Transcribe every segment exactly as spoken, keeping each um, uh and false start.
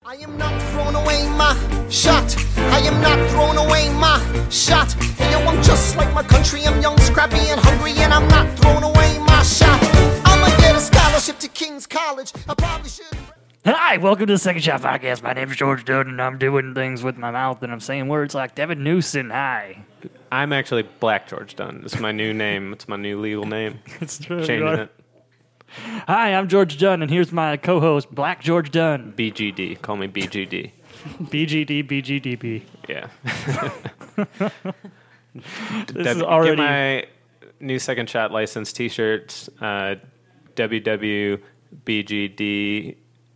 I am not throwing away my shot. I am not throwing away my shot. Hey, yo, I'm just like my country. I'm young, scrappy, and hungry, and I'm not throwing away my shot. I'ma get a scholarship to King's College. I probably should. Hi, welcome to the Second Shot Podcast. My name is George Dunn, and I'm doing things with my mouth, and I'm saying words like Devin Newsom. Hi. I'm actually Black George Dunn. It's my new name. It's my new legal name. It's true. Changing it. Hi, I'm George Dunn, and here's my co-host, Black George Dunn. B G D. Call me B G D. B G D, B G D B. Yeah. This W- is already... Get my new Second Shot license T-shirts. Uh, W W B G D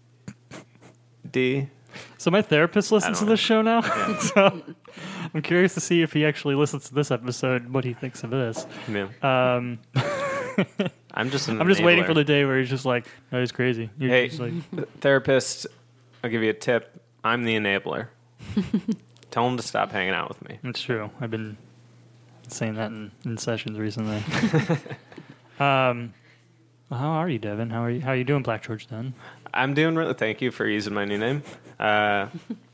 D. So my therapist listens to know. this show now, so I'm curious to see if he actually listens to this episode, what he thinks of this. Yeah. Um, I'm just an I'm just waiting enabler. for the day where he's just like, "No, he's crazy." You're Hey, just like, therapist, I'll give you a tip. I'm the enabler. Tell him to stop hanging out with me. it's true. I've been saying that in, in sessions recently. um, well, how are you, Devin? How are you? How are you doing, Black George Dunn? I'm doing really. Thank you for using my new name. Uh,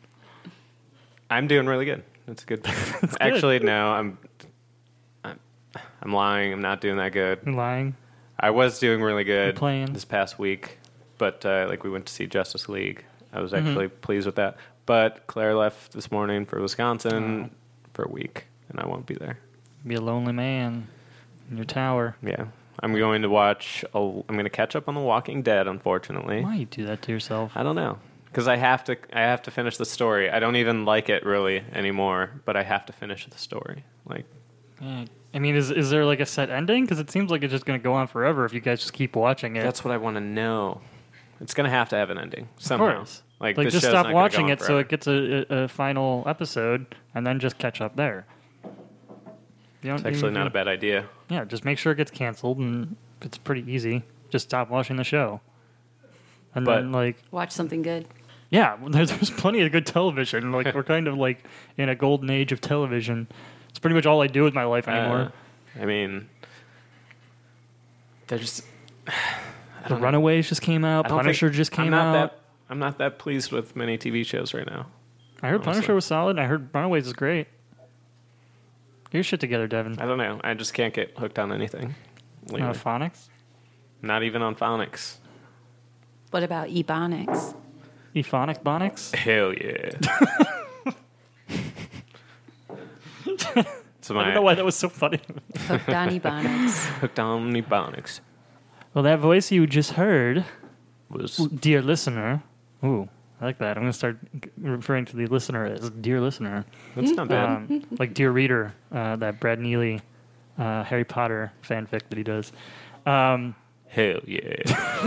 I'm doing really good. That's good. Actually, no, I'm, I'm. I'm lying. I'm not doing that good. You lying? I was doing really good You're playing. this past week, but uh, like we went to see Justice League. I was Mm-hmm. actually pleased with that. But Claire left this morning for Wisconsin for a week, and I won't be there. Be a lonely man in your tower. Yeah, I'm going to watch. A, I'm going to catch up on The Walking Dead. Unfortunately, Why you do that to yourself? I don't know. Because I have to, I have to finish the story. I don't even like it really anymore, but I have to finish the story. Like, Yeah. I mean, is is there like a set ending? Because it seems like it's just going to go on forever if you guys just keep watching it. that's what I want to know. It's gonna have to have an ending somehow. course. Like, Like, this just show's stop not gonna watching go on it so forever. it gets a, a, a final episode, and then just catch up there. You It's don't- actually you- not a bad idea. Yeah, just make sure it gets canceled, and it's pretty easy. Just stop watching the show. And But- then, like, Watch something good. yeah, there's, there's plenty of good television. Like, we're kind of, like, in a golden age of television. It's pretty much all I do with my life anymore. Uh, I mean, there's. The Runaways just came out. I don't Punisher think- just came I'm not out. That, I'm not that pleased with many T V shows right now. I heard honestly. Punisher was solid. I heard Runaways is great. Get your shit together, Devin. I don't know. I just can't get hooked on anything. Lately. Uh, Phonics? Not even on Phonics. What about Ebonics? Ephonic Bonics? Hell yeah. So I don't my know why that was so funny. Hooked on Ebonics. hooked on Ebonics Well, that voice you just heard, was dear listener. Ooh, I like that. I'm going to start g- referring to the listener as dear listener. that's not bad. Um, like dear reader, uh, that Brad Neely uh, Harry Potter fanfic that he does. Um, Hell yeah.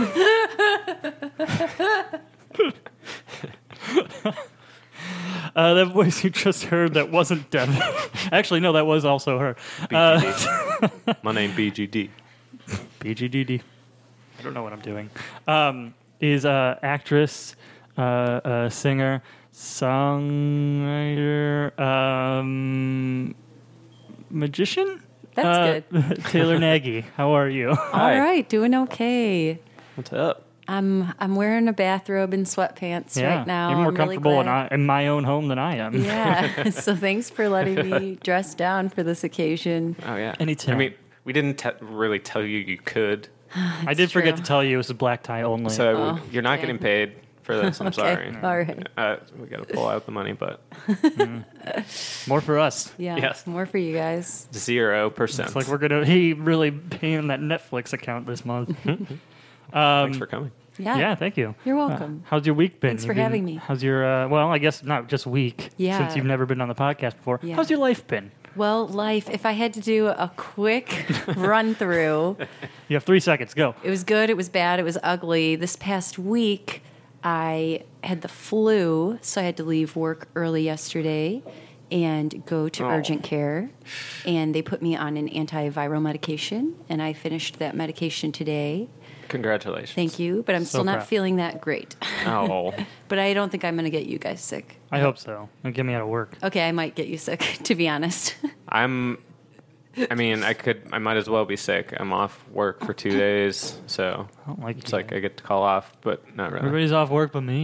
uh, that voice you just heard that wasn't Devin. Actually, no, that was also her. Uh, B G D. My name B G D. B G D D. I don't know what I'm doing. Um, is uh, actress, uh, uh, singer, songwriter, um, magician? That's good. Taylor Nagy, how are you? All Hi. right, doing okay. What's up? I'm I'm wearing a bathrobe and sweatpants right now. You're more I'm really comfortable in, glad. I, in my own home than I am. Yeah. So thanks for letting me dress down for this occasion. Oh yeah. Anytime. I mean, we didn't te- really tell you you could, I did forget true. to tell you it was a black tie only. so Oh, you're not okay. getting paid for this. I'm Okay, sorry. all right. Uh, we got to pull out the money, but More for us. Yeah. Yes. More for you guys. zero percent. It's like we're gonna. He really paying that Netflix account this month. um, Thanks for coming. Yeah. Yeah, thank you. You're welcome. Uh, how's your week been? Thanks You've for been- having me. How's your, uh, well, I guess not just week, Yeah. since you've never been on the podcast before. Yeah. How's your life been? Well, life, if I had to do a quick run through, You have three seconds, go. it was good, it was bad, it was ugly. This past week, I had the flu, so I had to leave work early yesterday and go to Oh. urgent care. And they put me on an antiviral medication, and I finished that medication today. Congratulations. Thank you, but I'm So still not proud. feeling that great. Oh, But I don't think I'm going to get you guys sick. I hope so. Don't get me out of work. Okay, I might get you sick, to be honest. I'm. I mean, I could. I might as well be sick. I'm off work for two days, so I don't like it's you. like I get to call off, but not really. Everybody's off work but me.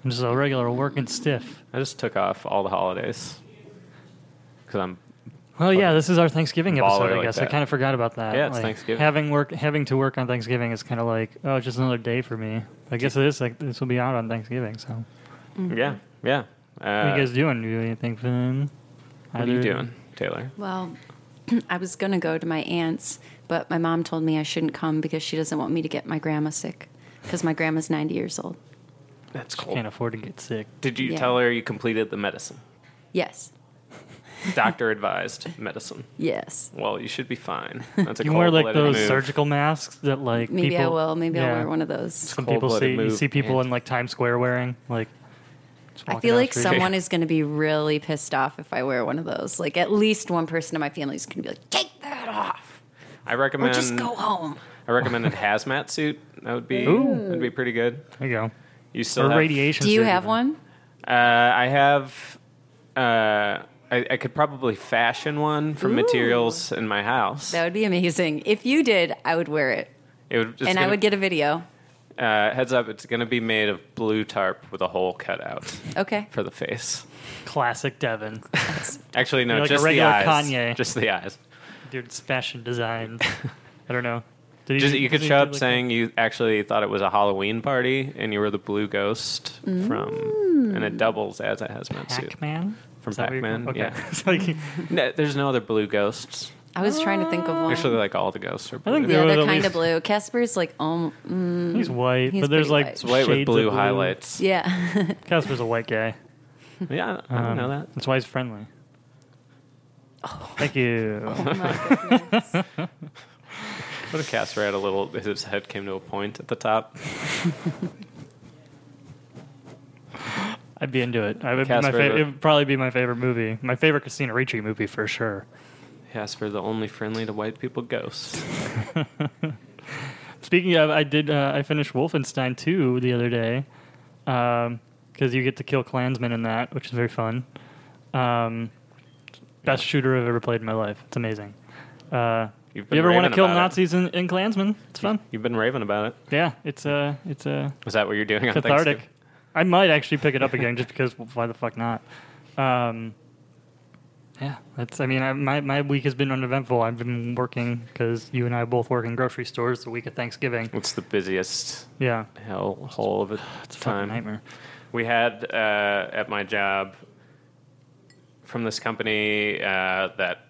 I'm just a regular working stiff. I just took off all the holidays because I'm. Well, yeah, this is our Thanksgiving episode. Baller I like guess I that. kind of forgot about that. Yeah, it's Like, Thanksgiving. Having work, having to work on Thanksgiving is kind of like, oh, it's just another day for me. I guess it is. Like this will be out on Thanksgiving. So, Yeah, yeah. Uh, what are you guys doing? Do anything fun? what are you Either- doing, Taylor? Well, I was going to go to my aunt's, but my mom told me I shouldn't come because she doesn't want me to get my grandma sick because my grandma's ninety years old. That's cool. Can't afford to get sick. Did you Yeah. tell her you completed the medicine? Yes. Doctor advised medicine. Yes. Well, you should be fine. That's a You wear like cold-blooded those move. surgical masks that like Maybe people, I will. Maybe yeah. I'll wear one of those. Some people Cold-blooded see you move, see people and- in like Times Square wearing like. just I walking feel down the like street. someone is going to be really pissed off if I wear one of those. Like at least one person in my family is going to be like, "Take that off, I or recommend. just go home." I recommended hazmat suit. That would be. Ooh. That'd be pretty good. There you go. You still Or have radiation. Do you suit have even. one? Uh, I have. Uh, I, I could probably fashion one from Ooh. materials in my house. That would be amazing. If you did, I would wear it, It would, it's and gonna, I would get a video. Uh, heads up, it's going to be made of blue tarp with a hole cut out Okay. for the face. Classic Devin. Actually, no, You're like just a regular the eyes. Kanye. Just the eyes. Dude, it's fashion design. I don't know. Did he Just, do- you could did he show do up like saying you actually thought it was a Halloween party and you were the blue ghost from, and it doubles as a hazmat that suit. Pac-Man? From Is that what you're- Pac-Man, Okay. yeah. It's like, No, there's no other blue ghosts. I was trying to think of one. Actually, like all the ghosts are blue. I think yeah, there was they're at kind least- of blue. Casper's like, oh, mm, he's white, He's but there's pretty like white. It's white with shades blue of highlights. yeah. Casper's a white guy. Yeah, I don't Um, know that. That's why he's friendly. Thank you. Oh my goodness. What if Casper had a little, his head came to a point at the top? I'd be into it. I would be Casper my favorite. the- It would probably be my favorite movie. My favorite Christina Ricci movie for sure. Casper, the only friendly to white people ghost. Speaking of, I did. Uh, I finished Wolfenstein two the other day because you get to kill Klansmen in that, which is very fun. Um, best shooter I've ever played in my life. It's amazing. Uh, You've you been ever want to raving kill about it. Nazis in, in Klansmen? It's fun. You've been raving about it. Yeah, it's uh, it's uh, Was that what you're doing on cathartic. Thanksgiving? I might actually pick it up again just because well, why the fuck not? Um, yeah, that's. I mean, I, my my week has been uneventful. I've been working because you and I both work in grocery stores the week of Thanksgiving. It's the busiest Yeah, hell hole of a it's a fucking time. nightmare. We had uh, at my job from this company uh, that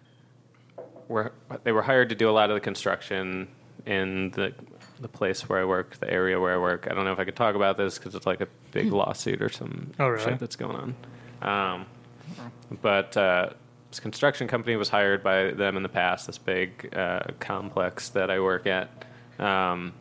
were they were hired to do a lot of the construction in the the place where I work, the area where I work. I don't know if I could talk about this because it's like a big lawsuit or some Oh, really? shit that's going on. Um, but uh, this construction company was hired by them in the past. This big uh, complex that I work at, um,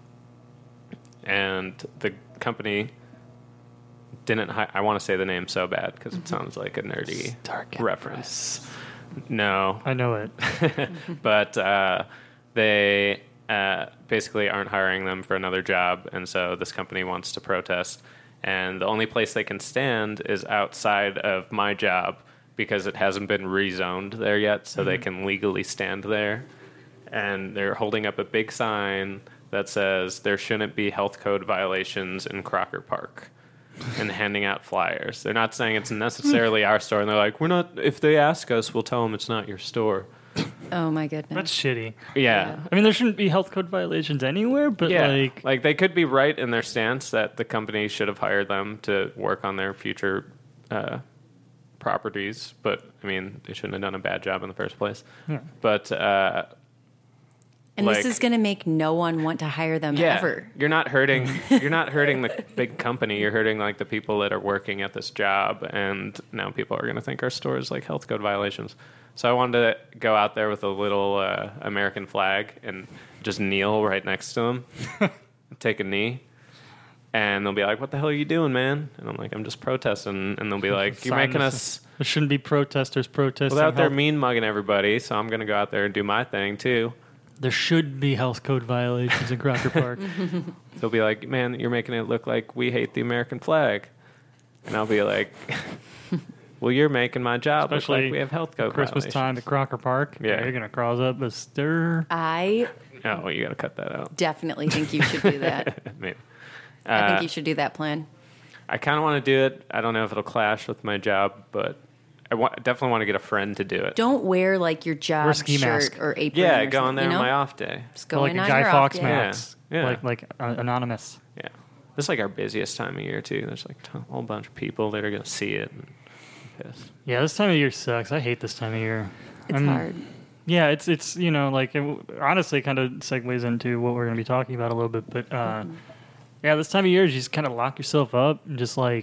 and the company didn't. Hi- I want to say the name so bad because it sounds like a nerdy Stark reference. No, I know it. but uh, they uh, basically aren't hiring them for another job, and so this company wants to protest. And the only place they can stand is outside of my job because it hasn't been rezoned there yet, so they can legally stand there. And they're holding up a big sign that says there shouldn't be health code violations in Crocker Park. And handing out flyers. They're not saying it's necessarily our store, and they're like, "We're not. If they ask us, we'll tell them it's not your store." Oh my goodness. That's shitty. Yeah, I mean, there shouldn't be health code violations anywhere, but yeah. like, Like they could be right in their stance that the company should have hired them to work on their future uh, properties, but I mean, they shouldn't have done a bad job in the first place. Yeah. But uh, and like- this is going to make no one want to hire them yeah, ever. you're not hurting. You're not hurting the big company. You're hurting like the people that are working at this job, and now people are going to think our store is like health code violations. So I wanted to go out there with a little uh, American flag and just kneel right next to them, take a knee, and they'll be like, "What the hell are you doing, man?" And I'm like, "I'm just protesting." And they'll be like, "You're Sign making this- us." there shouldn't be protesters protesting. Well, out there health- mean mugging everybody, so I'm going to go out there and do my thing too. There should be health code violations in Crocker Park. They'll be like, "Man, you're making it look like we hate the American flag," and I'll be like, "Well, you're making my job look Especially like we have health code Christmas violations." time at Crocker Park. Yeah. You're gonna cross up a stir. I Oh, you got to cut that out. definitely think you should do that. Maybe. I think Uh, you should do that plan. I kind of want to do it. I don't know if it'll clash with my job, but I wa- definitely want to get a friend to do it. Don't wear like your job Wear a ski shirt mask. or apron. yeah, or go on there you know? on my off day. Just Or like going a on Guy your Fawkes off day. mask. Yeah. Like like uh, anonymous. Yeah. This is like our busiest time of year, too. There's like a whole bunch of people that are going to see it. And I'm pissed. Yeah, this time of year sucks. I hate this time of year. It's I'm- hard. Yeah, it's it's you know like it, honestly kind of segues into what we're going to be talking about a little bit, but uh, Mm-hmm. yeah, this time of year you just kind of lock yourself up and just like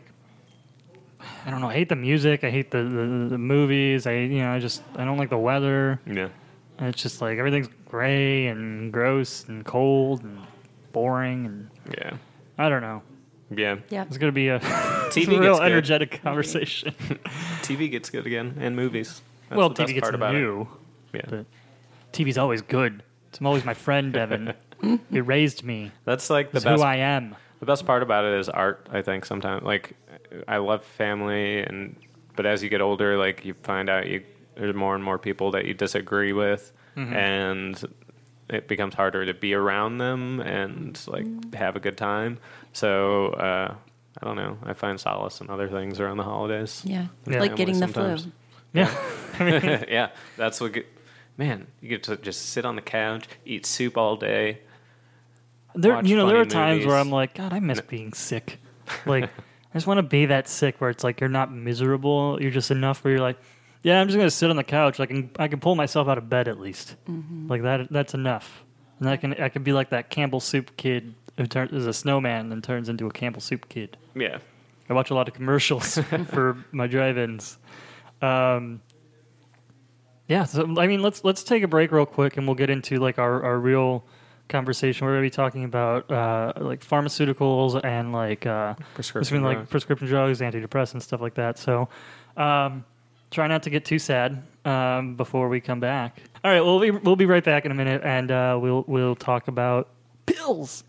I don't know, I hate the music, I hate the, the the movies, I you know I just I don't like the weather. Yeah. And it's just like everything's gray and gross and cold and boring and Yeah. I don't know. Yeah. Yeah. It's going to be a T V real gets good. energetic conversation. T V gets good again, and movies. That's well, the T V best gets part about new. it. Yeah. But T V's always good. It's always my friend, Devin. It raised me. That's like the It's best. who I am. The best part about it is art. I think sometimes, like, I love family, and but as you get older, like you find out you there's more and more people that you disagree with, Mm-hmm. and it becomes harder to be around them and like have a good time. So uh, I don't know. I find solace in other things around the holidays. Yeah. Yeah. Like getting the Sometimes. flu. Yeah. Yeah, that's what. Get, man, you get to just sit on the couch, eat soup all day. There, Watch you know, there are funny times where movies. I'm like, God, I miss being sick. Like, I just want to be that sick where it's like you're not miserable. You're just enough where you're like, yeah, I'm just gonna sit on the couch. I can, I can pull myself out of bed at least. Mm-hmm. Like that. That's enough. And I can, I can be like that Campbell Soup kid who turns is a snowman and then turns into a Campbell Soup kid. Yeah, I watch a lot of commercials for my drive-ins. Um, yeah, so I mean, let's let's take a break real quick, and we'll get into like our, our real conversation. We're gonna be talking about uh, like pharmaceuticals and like uh, Prescription like drugs. prescription drugs, antidepressants, stuff like that. So, um, try not to get too sad um, before we come back. All right, we'll be we'll be right back in a minute, and uh, we'll we'll talk about pills.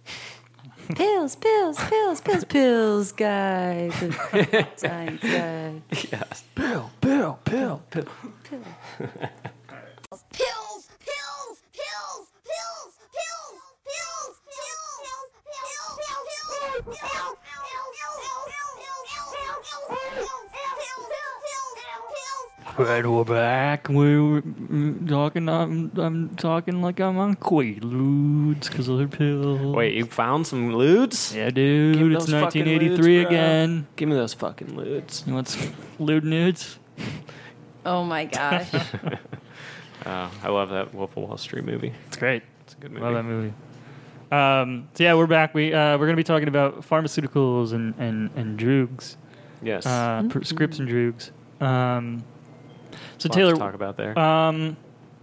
Pills, pills, pills, pills, pills, guys. Science guy. yes. Pill, pill, pill, pill. Pill. Pills, pills, pills, pills, pills, pills, pills, pills, pills, pills, pills, pills, Right, we're back. We're mm, talking. I'm, I'm talking like I'm on Quaaludes because of their pills. Wait, you found some lewds? yeah, Give me dude, those it's fucking nineteen eighty-three lewds, bro. again. Give me those fucking lewds. You want some lewd nudes? Oh my gosh. Uh, I love that Wolf of Wall Street movie. It's great. It's a good movie. Love that movie. Um, so yeah, we're back. We uh, we're gonna be talking about pharmaceuticals and and and drugs, Yes. uh, prescription drugs. Um, so Lots Taylor, to talk about there. Um,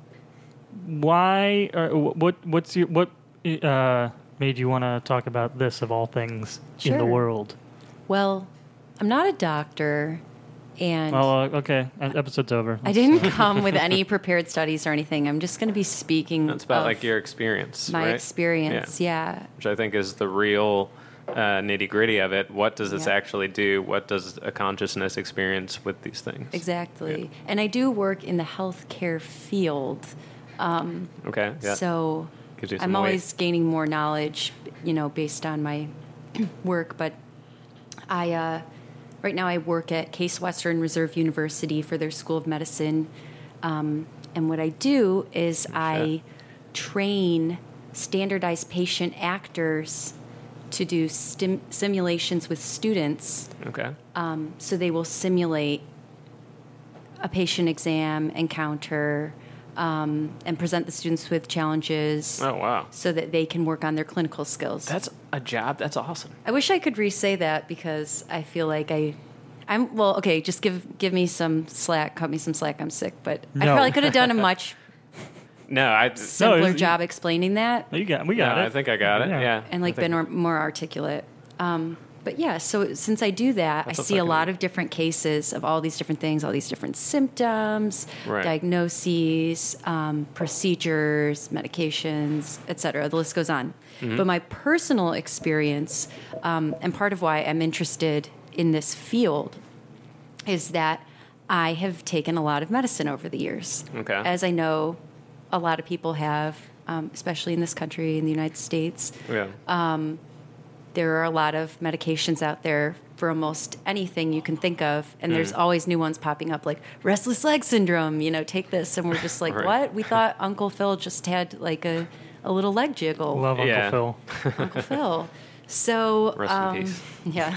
why or what? What's your what uh, made you want to talk about this of all things in the Sure. world? Well, I'm not a doctor, and Well, uh, okay, e- episode's over. I didn't come with any prepared studies or anything. I'm just going to be speaking That's about of like your experience, my right? experience. Yeah. Which I think is the real uh, nitty gritty of it. What does this Yeah. actually do? What does a consciousness experience with these things? Exactly. And I do work in the healthcare field. Okay. Yeah. So Gives you some I'm weight. always gaining more knowledge, you know, based on my work. But I, uh, right now, I work at Case Western Reserve University for their School of Medicine. Um, and what I do is I train standardized patient actors to do stim- simulations with students. Okay. Um, so they will simulate a patient exam encounter um, and present the students with challenges Oh wow. so that they can work on their clinical skills. That's a job. That's awesome. I wish I could re-say that because I feel like I, I'm well. Okay, just give give me some slack. Cut me some slack. I'm sick, but I No. probably could have done a much No, I. simpler you- job explaining that You got, we No, got it. I think I got it. Yeah. Yeah. and like I think- been more, more articulate. Um, but yeah, so since I do that, That's I a see a fucking- lot of different cases of all these different things, all these different symptoms, Right. diagnoses, um, procedures, medications, et cetera. The list goes on. But my personal experience, um, and part of why I'm interested in this field, is that I have taken a lot of medicine over the years. Okay. As I know a lot of people have, um, especially in this country, in the United States. Yeah. There are a lot of medications out there for almost anything you can think of, and there's always new ones popping up, like restless leg syndrome. You know, take this, and we're just like, Right. what? We thought Uncle Phil just had like a, a little leg jiggle. Love Uncle Yeah. Phil. Uncle Phil. So Rest in um, peace. yeah.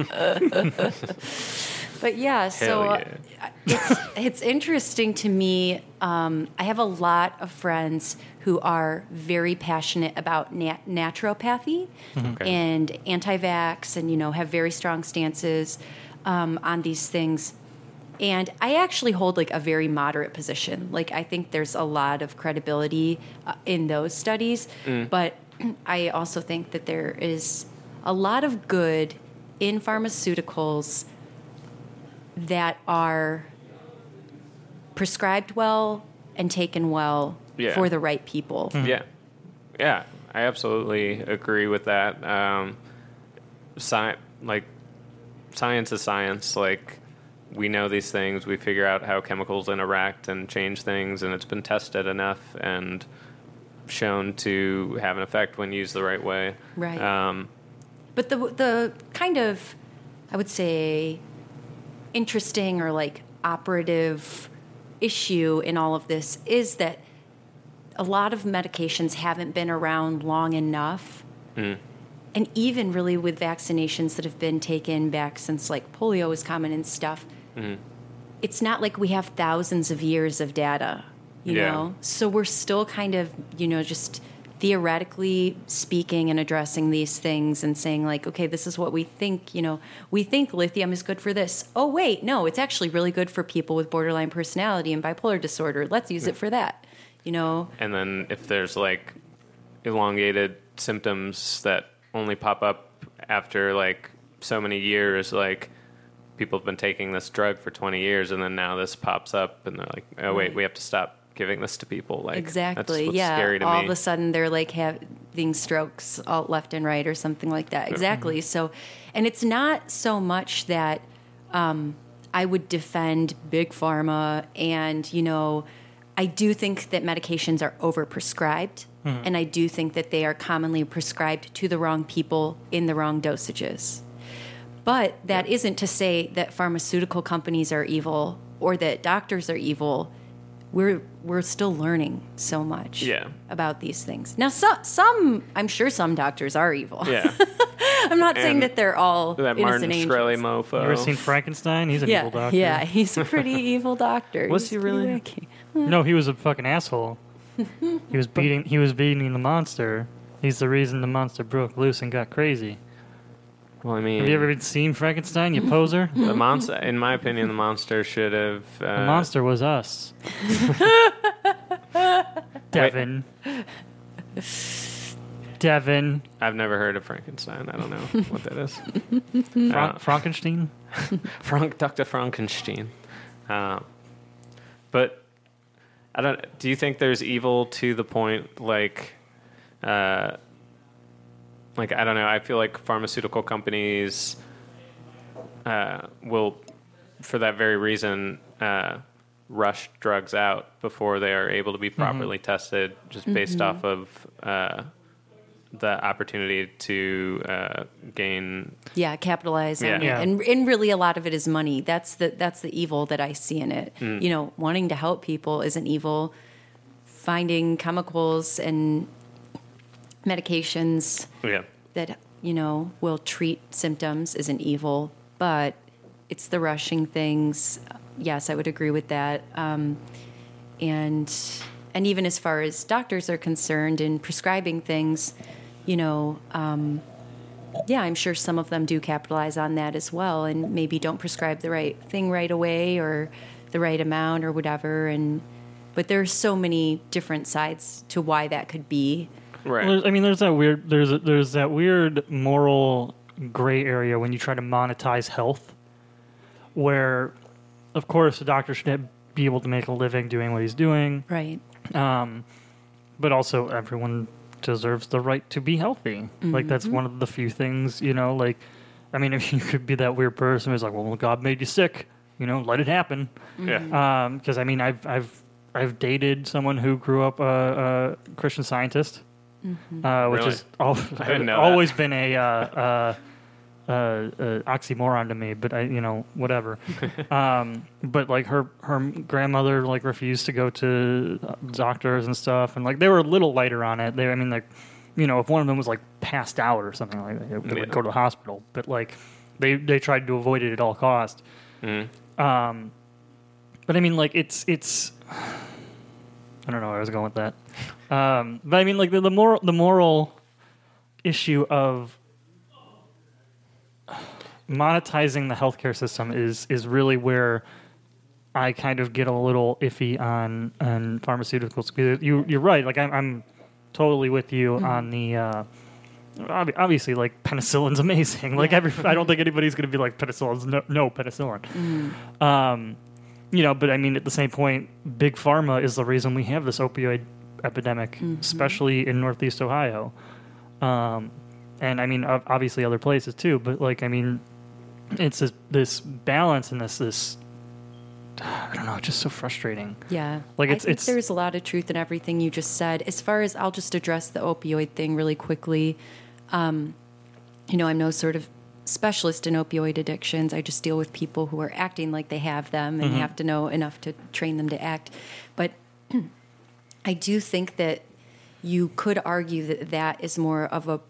But yeah, so Hell uh, yeah. it's it's interesting to me. Um, I have a lot of friends who are very passionate about nat- naturopathy Okay. and anti-vax, and you know have very strong stances um, on these things. And I actually hold like a very moderate position. Like I think there's a lot of credibility uh, in those studies, but I also think that there is a lot of good in pharmaceuticals that are prescribed well and taken well Yeah. for the right people. Yeah, yeah, I absolutely agree with that. Um, sci- like science is science. Like we know these things. We figure out how chemicals interact and change things, and it's been tested enough and shown to have an effect when used the right way. Right. Um, But the the kind of, I would say, interesting or like operative issue in all of this is that a lot of medications haven't been around long enough. And even really with vaccinations that have been taken back since like polio was common and stuff, it's not like we have thousands of years of data, you Yeah. know? So we're still kind of, you know, just theoretically speaking and addressing these things and saying like, okay, this is what we think, you know, we think lithium is good for this. Oh, wait, no, it's actually really good for people with borderline personality and bipolar disorder. Let's use it for that, you know? and then if there's like elongated symptoms that only pop up after like so many years, like people have been taking this drug for twenty years and then now this pops up and they're like, oh wait, Right. we have to stop giving this to people. Like Exactly. that's what's Yeah. scary to all me. of a sudden they're like having strokes all left and right or something like that. Exactly. So, and it's not so much that um, I would defend big pharma, and you know, I do think that medications are overprescribed, and I do think that they are commonly prescribed to the wrong people in the wrong dosages. But that isn't to say that pharmaceutical companies are evil or that doctors are evil. We're we're still learning so much Yeah. about these things. Now, so, some I'm sure some doctors are evil. Yeah. I'm not saying And that they're all That innocent Martin angels. Shkreli mofo. You ever seen Frankenstein? He's an Yeah, evil doctor. yeah, he's a pretty evil doctor. Was He's he pretty really? wacky. No, he was a fucking asshole. He was beating. He was beating the monster. He's the reason the monster broke loose and got crazy. Well, I mean, Have you ever seen Frankenstein, you poser? the monster? In my opinion, the monster should have. Uh, The monster was us. Devin. Devin. I've never heard of Frankenstein. I don't know what that is. Fra- Frankenstein. Frank, Doctor Frankenstein. Uh, but I don't. Do you think there's evil to the point like, uh, like I don't know. I feel like pharmaceutical companies uh, will, for that very reason, uh, rush drugs out before they are able to be properly tested, just based off of uh, the opportunity to uh, gain. Yeah, capitalize on Yeah. it, Yeah. and and really a lot of it is money. That's the that's the evil that I see in it. Mm. You know, wanting to help people isn't evil. Finding chemicals and medications Yeah. that you know will treat symptoms isn't evil, but it's the rushing things. Yes, I would agree with that. Um, and and even as far as doctors are concerned in prescribing things, you know, um, yeah, I'm sure some of them do capitalize on that as well, and maybe don't prescribe the right thing right away or the right amount or whatever. And but there's so many different sides to why that could be. Right. Well, there's- I mean, there's that weird. There's a, there's that weird moral gray area when you try to monetize health, where, of course, the doctor should be able to make a living doing what he's doing, Right. um, but also everyone deserves the right to be healthy. Like that's one of the few things, you know. Like, I mean, if you could be that weird person who's like, "Well, God made you sick," you know, let it happen. Yeah. Because I mean, I've I've I've dated someone who grew up a, a Christian Scientist, uh, which Really? is al- I didn't know always been a uh, uh, uh, uh, oxymoron to me, but I, you know, whatever. um, but like her, her grandmother like refused to go to doctors and stuff, and like they were a little lighter on it. They, I mean, like, you know, if one of them was like passed out or something like that, they would Yeah. go to the hospital. But like, they they tried to avoid it at all costs. Mm. Um, but I mean, like, it's it's. I don't know where I was going with that. Um, but I mean, like the, the moral the moral issue of monetizing the healthcare system is is really where I kind of get a little iffy on on pharmaceuticals. You you're right. Like I'm I'm totally with you Mm-hmm. on the. Uh, ob- Obviously, like penicillin's amazing. Like Yeah. every, I don't think anybody's going to be like penicillin's no, no penicillin. Mm-hmm. Um, you know, but I mean, at the same point, big pharma is the reason we have this opioid epidemic, Mm-hmm. especially in Northeast Ohio. Um, and I mean, ob- obviously other places too. But like, I mean, it's this, this balance and this this. I don't know, it's just so frustrating. Yeah. Like, I it's- think it's- there's a lot of truth in everything you just said. As far as I'll just address the opioid thing really quickly. Um, you know, I'm no sort of specialist in opioid addictions. I just deal with people who are acting like they have them and have to know enough to train them to act. But I do think that you could argue that that is more of a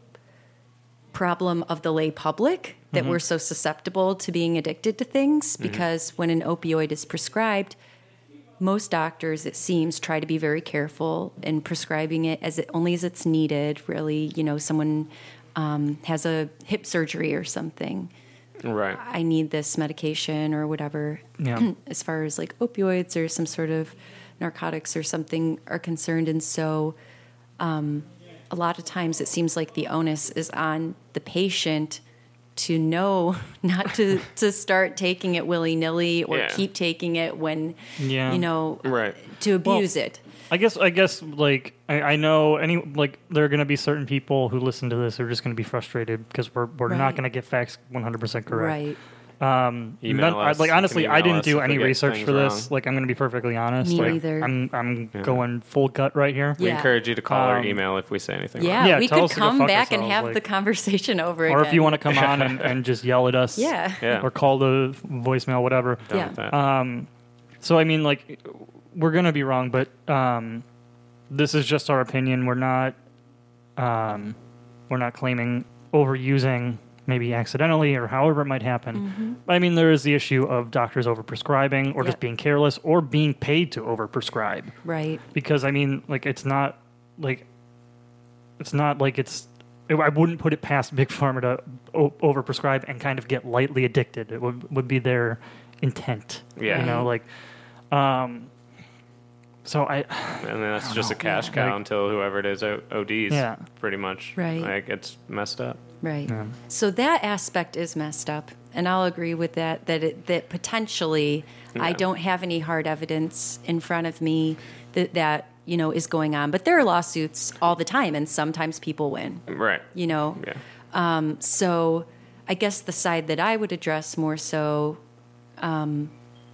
problem of the lay public, that we're so susceptible to being addicted to things, because when an opioid is prescribed, most doctors, it seems, try to be very careful in prescribing it as it, only as it's needed. Really, you know, someone um, has a hip surgery or something. Right. I need this medication or whatever. Yeah. As far as like opioids or some sort of narcotics or something are concerned, and so um, a lot of times it seems like the onus is on the patient to know not to, to start taking it willy-nilly or Yeah. keep taking it when, Yeah. you know, Right. to abuse it. I guess I guess like I, I know any like there are going to be certain people who listen to this who are just going to be frustrated because we're we're not Right. going to get facts one hundred percent correct. Right. Um, Email none- I- us. like You can honestly, I email didn't us do if we any get research things for this. wrong. Like I'm going to be perfectly honest. Me like, neither. I'm I'm Yeah. going full gut right here. We Yeah. encourage you to call or Um, email if we say anything Yeah, wrong. Yeah, we tell could us to go come fuck back and ourselves, have like- the conversation over Or again. if you want to come on and, and just yell at us, Yeah. Yeah. or call the voicemail, whatever. Done Yeah. with that. Um, so I mean, like, we're gonna be wrong, but um, this is just our opinion. We're not, um, we're not claiming overusing, maybe accidentally or however it might happen. But I mean, there is the issue of doctors overprescribing, or just Yep. being careless, or being paid to overprescribe. Right. Because I mean, like, it's not like, it's not like it's. I wouldn't put it past Big Pharma to o- overprescribe and kind of get lightly addicted. It would would be their intent. Yeah. You know, like, um, so I, And then that's just know. a cash Yeah. cow Like- until whoever it is O- ODs, Yeah. pretty much. Right. Like, it's messed up. Right. Yeah. So that aspect is messed up, and I'll agree with that. That it, that potentially, I Yeah. don't have any hard evidence in front of me that that you know is going on. But there are lawsuits all the time, and sometimes people win. Right. You know. Yeah. So I guess the side that I would address more so, um,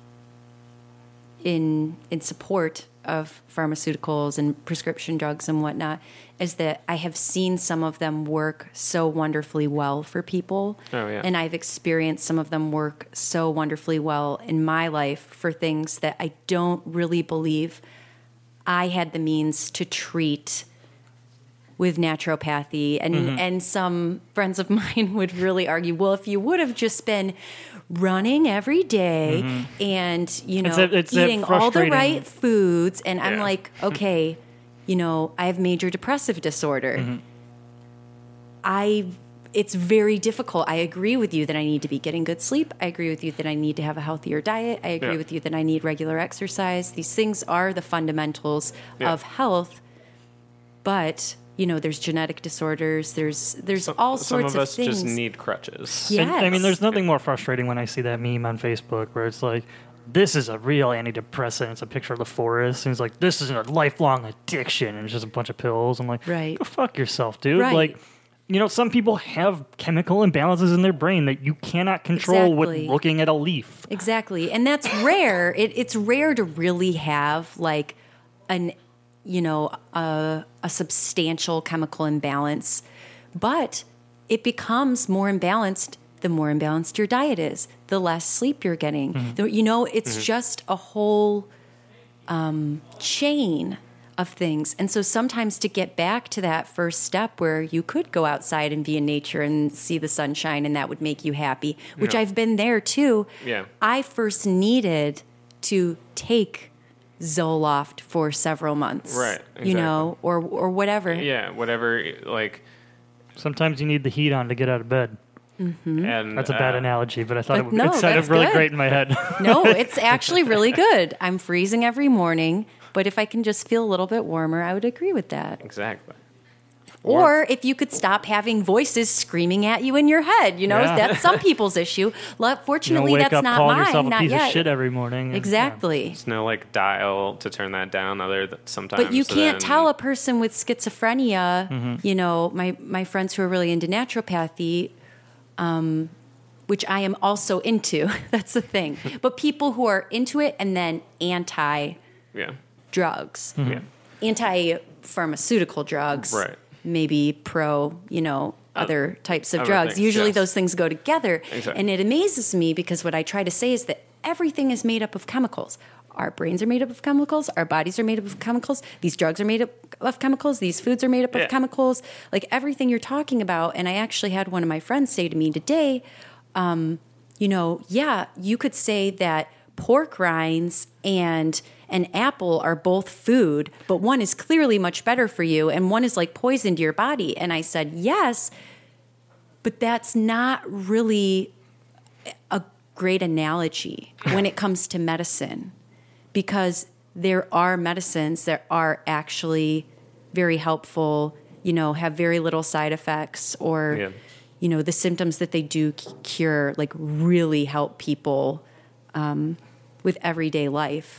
in in support of pharmaceuticals and prescription drugs and whatnot, is that I have seen some of them work so wonderfully well for people. Oh, yeah. And I've experienced some of them work so wonderfully well in my life for things that I don't really believe I had the means to treat with naturopathy. And, Mm-hmm. and some friends of mine would really argue, well, if you would have just been running every day and, you know, It's that- it's that eating all the frustrating- right foods. And I'm Yeah. like, okay, you know, I have major depressive disorder. Mm-hmm. I, it's very difficult. I agree with you that I need to be getting good sleep. I agree with you that I need to have a healthier diet. I agree Yeah. with you that I need regular exercise. These things are the fundamentals Yeah. of health. But, you know, there's genetic disorders. There's there's Some, all some sorts of us things. just need crutches. Yeah. And, I mean, Yes. there's nothing more frustrating when I see that meme on Facebook where it's like, this is a real antidepressant. It's a picture of the forest. And it's like, this is a lifelong addiction. And it's just a bunch of pills. I'm like, Right. go fuck yourself, dude. Right. Like, you know, some people have chemical imbalances in their brain that you cannot control Exactly. with looking at a leaf. Exactly. And that's rare. It, it's rare to really have like an, you know, a, a substantial chemical imbalance, but it becomes more imbalanced the more imbalanced your diet is, the less sleep you're getting. The- you know, it's just a whole um, chain of things. And so sometimes to get back to that first step where you could go outside and be in nature and see the sunshine and that would make you happy, which Yeah. I've been there too. Yeah. I first needed to take Zoloft for several months. Right, You know, or or whatever. Yeah, whatever. Like, Sometimes you need the heat on to get out of bed. and That's a bad uh, analogy, but I thought But it, no, it sounded that's really good. great in my head. No, it's actually really good. I'm freezing every morning, but if I can just feel a little bit warmer, I would agree with that. Exactly. Or if you could stop having voices screaming at you in your head, you know, Yeah. that's some people's issue. Lo- You know, Fortunately, wake that's up not calling mine. yourself a Not piece yet. of shit every morning. and- Exactly. There's no like dial to turn that down. Other than sometimes, But you can't then- tell a person with schizophrenia, you know, my, my friends who are really into naturopathy, um, which I am also into. That's the thing. But people who are into it and then anti Yeah. drugs, Mm-hmm. Yeah. anti pharmaceutical drugs, Right. maybe pro, you know, other types of other drugs. things, Usually yes. those things go together. Exactly. And it amazes me because what I try to say is that everything is made up of chemicals. Our brains are made up of chemicals. Our bodies are made up of chemicals. These drugs are made up of chemicals. These foods are made up Yeah. of chemicals. Like everything you're talking about. And I actually had one of my friends say to me today, um, you know, yeah, you could say that pork rinds and an apple are both food, but one is clearly much better for you and one is like poison to your body. And I said, yes, but that's not really a great analogy when it comes to medicine, because there are medicines that are actually very helpful, you know, have very little side effects, or, Yeah. you know, the symptoms that they do c- cure, like really help people um, with everyday life.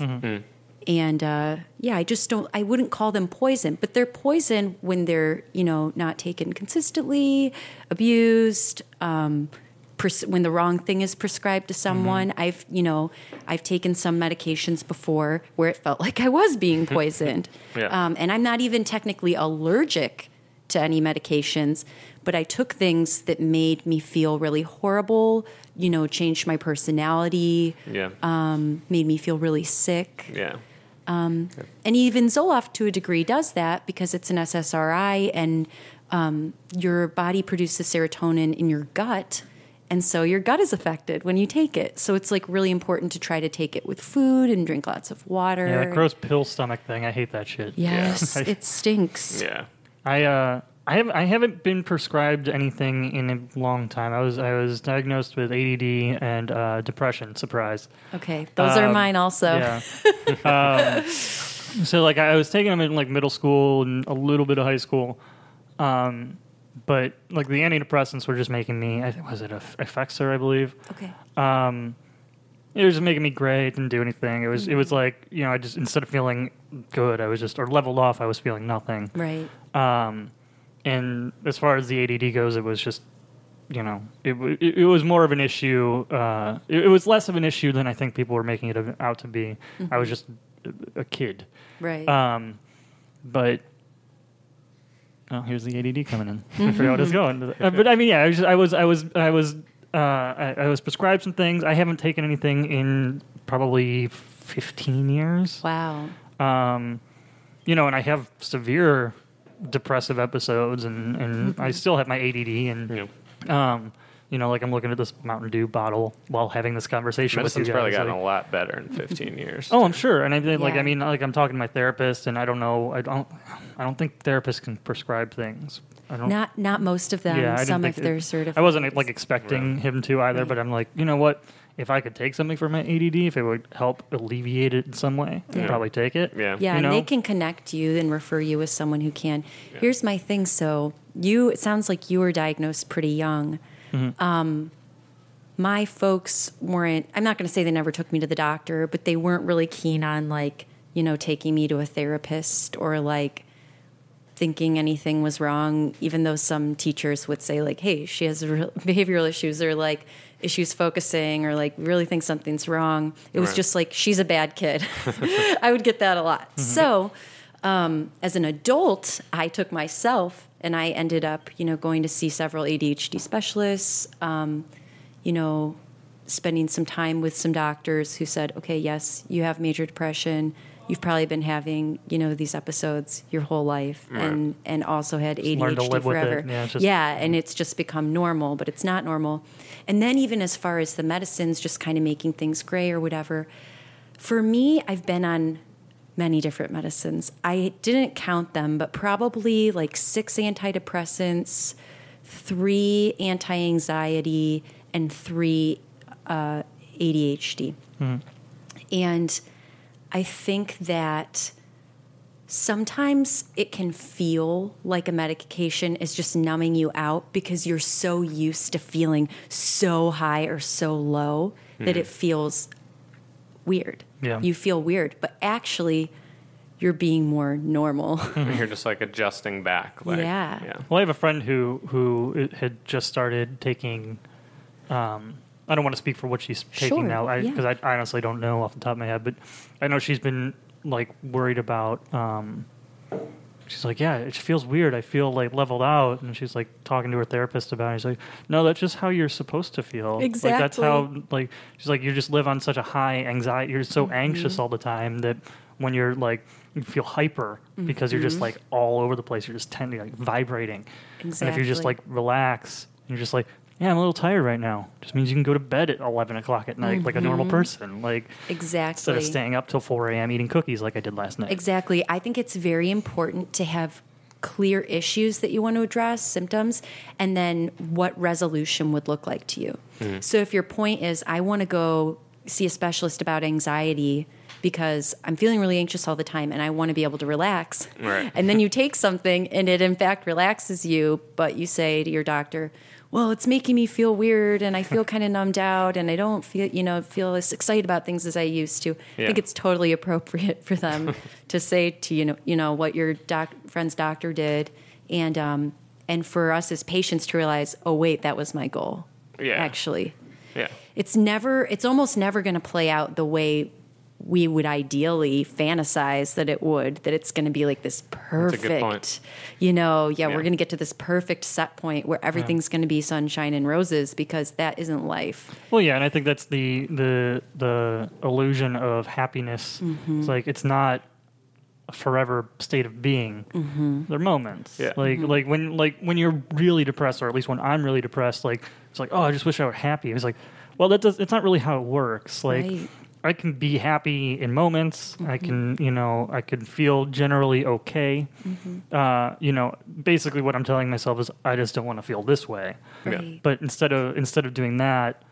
And uh, yeah, I just don't, I wouldn't call them poison, but they're poison when they're, you know, not taken consistently, abused, um, pres- when the wrong thing is prescribed to someone. I've, you know, I've taken some medications before where it felt like I was being poisoned. Yeah. um, and I'm not even technically allergic to any medications, but I took things that made me feel really horrible, you know, changed my personality, Yeah. um, made me feel really sick. yeah. And even Zoloft, to a degree, does that because it's an S S R I, and um, your body produces serotonin in your gut. And so your gut is affected when you take it. So it's like really important to try to take it with food and drink lots of water. Yeah, that gross pill stomach thing. I hate that shit. Yes, Yeah. it stinks. Yeah. I uh I have I haven't been prescribed anything in a long time. I was I was diagnosed with A D D and uh, depression. Surprise. Okay, those are Um, mine also. Yeah. um, so like I was taking them in like middle school and a little bit of high school, um, but like the antidepressants were just making me. I think was it a Effexor, I believe. Okay. Um, it was just making me gray. It didn't do anything. It was it was like, you know, I just, instead of feeling good, I was just, or leveled off, I was feeling nothing. Right. Um, and as far as the A D D goes, it was just, you know, it w- it, it was more of an issue. Uh, it, it was less of an issue than I think people were making it out to be. I was just a, a kid. Right. Um, but oh, here's the A D D coming in. I forgot what it's going. Uh, but I mean, yeah, I was, just, I was, I was, I was, uh, I, I was prescribed some things. I haven't taken anything in probably fifteen years. wow. Um, you know, and I have severe depressive episodes, and, and I still have my A D D, and Yeah. um, you know, like I'm looking at this Mountain Dew bottle while having this conversation with Medicine's you probably guys. gotten like- a lot better in fifteen years. Oh, I'm sure, and I mean, like Yeah. I mean, like I'm talking to my therapist, and I don't know, I don't, I don't think therapists can prescribe things. I don't. Not not most of them. yeah, I didn't Some think if they're it- certified. I wasn't like expecting Right. him to either, Right. but I'm like, you know what? If I could take something for my A D D, if it would help alleviate it in some way, I'd Yeah. probably take it. Yeah. Yeah, you and know? they can connect you and refer you with someone who can. Here's my thing. So you, it sounds like you were diagnosed pretty young. Mm-hmm. Um, my folks weren't. I'm not going to say they never took me to the doctor, but they weren't really keen on like you know taking me to a therapist or like thinking anything was wrong. Even though some teachers would say like, "Hey, she has real behavioral issues," or like issues focusing, or like really think something's wrong. It was Right. just like she's a bad kid. I would get that a lot. So, um, as an adult, I took myself and I ended up, you know, going to see several A D H D specialists. Um, you know, spending some time with some doctors who said, okay, yes, you have major depression. You've probably been having, you know, these episodes your whole life, Right. and and also had A D H D learn to live with it. forever. Yeah, it's just- yeah, and it's just become normal, but it's not normal. And then even as far as the medicines, just kind of making things gray or whatever. For me, I've been on many different medicines. I didn't count them, but probably like six antidepressants, three anti-anxiety, and three uh, A D H D. And I think that sometimes it can feel like a medication is just numbing you out because you're so used to feeling so high or so low that it feels weird. Yeah. You feel weird, but actually you're being more normal. You're just like adjusting back. Like, Yeah. Yeah. Well, I have a friend who who had just started taking. Um, I don't want to speak for what she's taking Sure, now, yeah. because I, I honestly don't know off the top of my head. But I know she's been like worried about. Um, she's like, yeah, it feels weird. I feel like leveled out, and she's like talking to her therapist about it. He's like, no, that's just how you're supposed to feel. Like that's how like she's like you just live on such a high anxiety. You're so anxious all the time that when you're like you feel hyper because you're just like all over the place. You're just tending like vibrating. And if you just Exactly. like relax, you're just like, yeah, I'm a little tired right now. Just means you can go to bed at eleven o'clock at night like a normal person. Like Exactly. instead of staying up till four a.m. eating cookies like I did last night. Exactly. I think it's very important to have clear issues that you want to address, symptoms, and then what resolution would look like to you. So if your point is, I want to go see a specialist about anxiety because I'm feeling really anxious all the time and I want to be able to relax. Right. And then you take something and it in fact relaxes you, but you say to your doctor, well, it's making me feel weird and I feel kind of numbed out and I don't feel, you know, feel as excited about things as I used to. I Yeah. think it's totally appropriate for them to say to you know, you know what your doc- friend's doctor did, and um, and for us as patients to realize, oh wait, that was my goal. Yeah. Actually, Yeah. it's never, it's almost never going to play out the way we would ideally fantasize that it would, that it's going to be like this a good perfect, point. you know, yeah, Yeah. we're going to get to this perfect set point where everything's going to be sunshine and roses, because that isn't life. Well, yeah, and I think that's the the the illusion of happiness. It's like it's not a forever state of being. There are moments. Yeah. Like like when like when you're really depressed, or at least when I'm really depressed, like it's like, oh, I just wish I were happy. It's like, well, that does. It's not really how it works. Like. Right. I can be happy in moments. I can, you know, I can feel generally okay. Uh, you know, basically what I'm telling myself is I just don't want to feel this way. Yeah. Right. But instead of instead of doing that,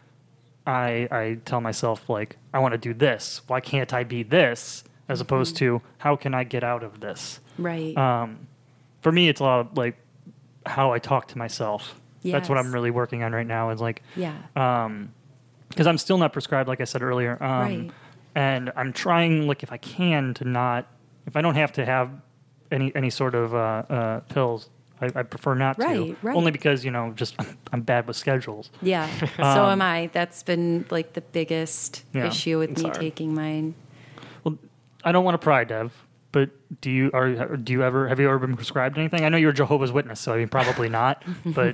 I I tell myself like I want to do this. Why can't I be this? As opposed to how can I get out of this? Right. Um, for me, it's a lot of, like how I talk to myself. That's what I'm Yes. really working on right now. Is like yeah. because I'm still not prescribed, like I said earlier. Um, Right. And I'm trying, like, if I can, to not, if I don't have to have any any sort of uh, uh, pills, I, I prefer not Right, to. right. Only because, you know, just I'm, I'm bad with schedules. Yeah. so am I. That's been like the biggest Um, Yeah, issue with it's me hard. taking mine. Well, I don't want to pry, Dev, but do you are do you ever have you ever been prescribed anything? I know you're a Jehovah's Witness, so I mean probably not. But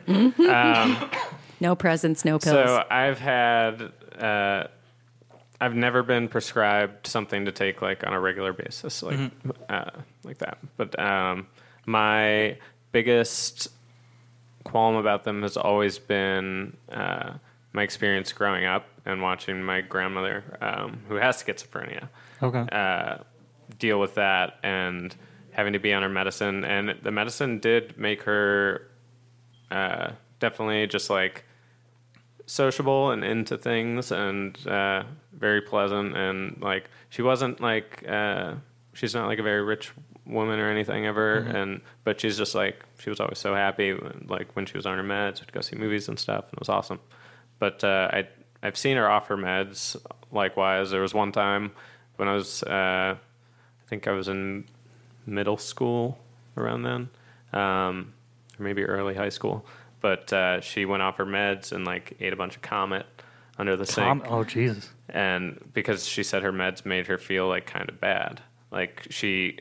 No presents, no pills. So I've had, uh, I've never been prescribed something to take like on a regular basis, like uh, like that. But um, my biggest qualm about them has always been uh, my experience growing up and watching my grandmother, um, who has schizophrenia, okay, uh, deal with that and having to be on her medicine. And the medicine did make her uh, definitely just like sociable and into things and uh, very pleasant. And like she wasn't like uh, she's not like a very rich woman or anything ever. And but she's just like she was always so happy. When, like when she was on her meds, we'd go see movies and stuff, and it was awesome. But uh, I I've seen her off her meds. Likewise, there was one time when I was uh, I think I was in middle school around then, um, or maybe early high school. But uh, she went off her meds and like ate a bunch of Comet under the Tom, sink, oh Jesus, and because she said her meds made her feel like kind of bad, like she.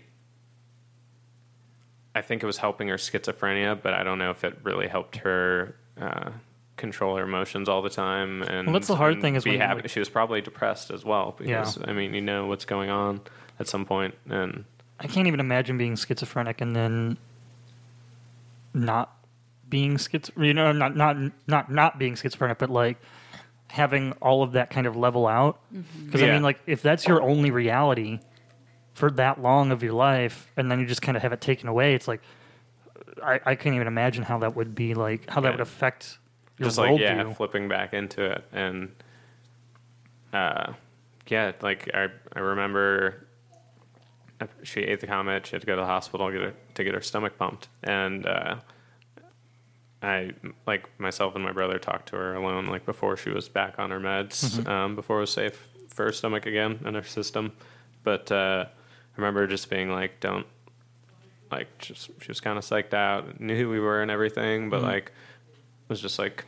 I think it was helping her schizophrenia, but I don't know if it really helped her uh, control her emotions all the time, and Well, that's the hard and thing is be when, happy. like- She was probably depressed as well because Yeah. I mean, you know what's going on at some point, and I can't even imagine being schizophrenic and then not being schiz, you know, not not not not being schizophrenic, but like having all of that kind of level out. Because I Yeah. mean, like if that's your only reality for that long of your life, and then you just kind of have it taken away, it's like I, I can't even imagine how that would be like, how that Yeah. would affect your just like worldview. yeah, flipping back into it, and uh, yeah, like I I remember she ate the comet. She had to go to the hospital get her, to get her stomach pumped, and uh, I like myself and my brother talked to her alone, like before she was back on her meds, Mm-hmm. um, before it was safe for her stomach again in her system. But uh, I remember just being like, don't like just she was kind of psyched out, knew who we were and everything, but Mhm. like was just like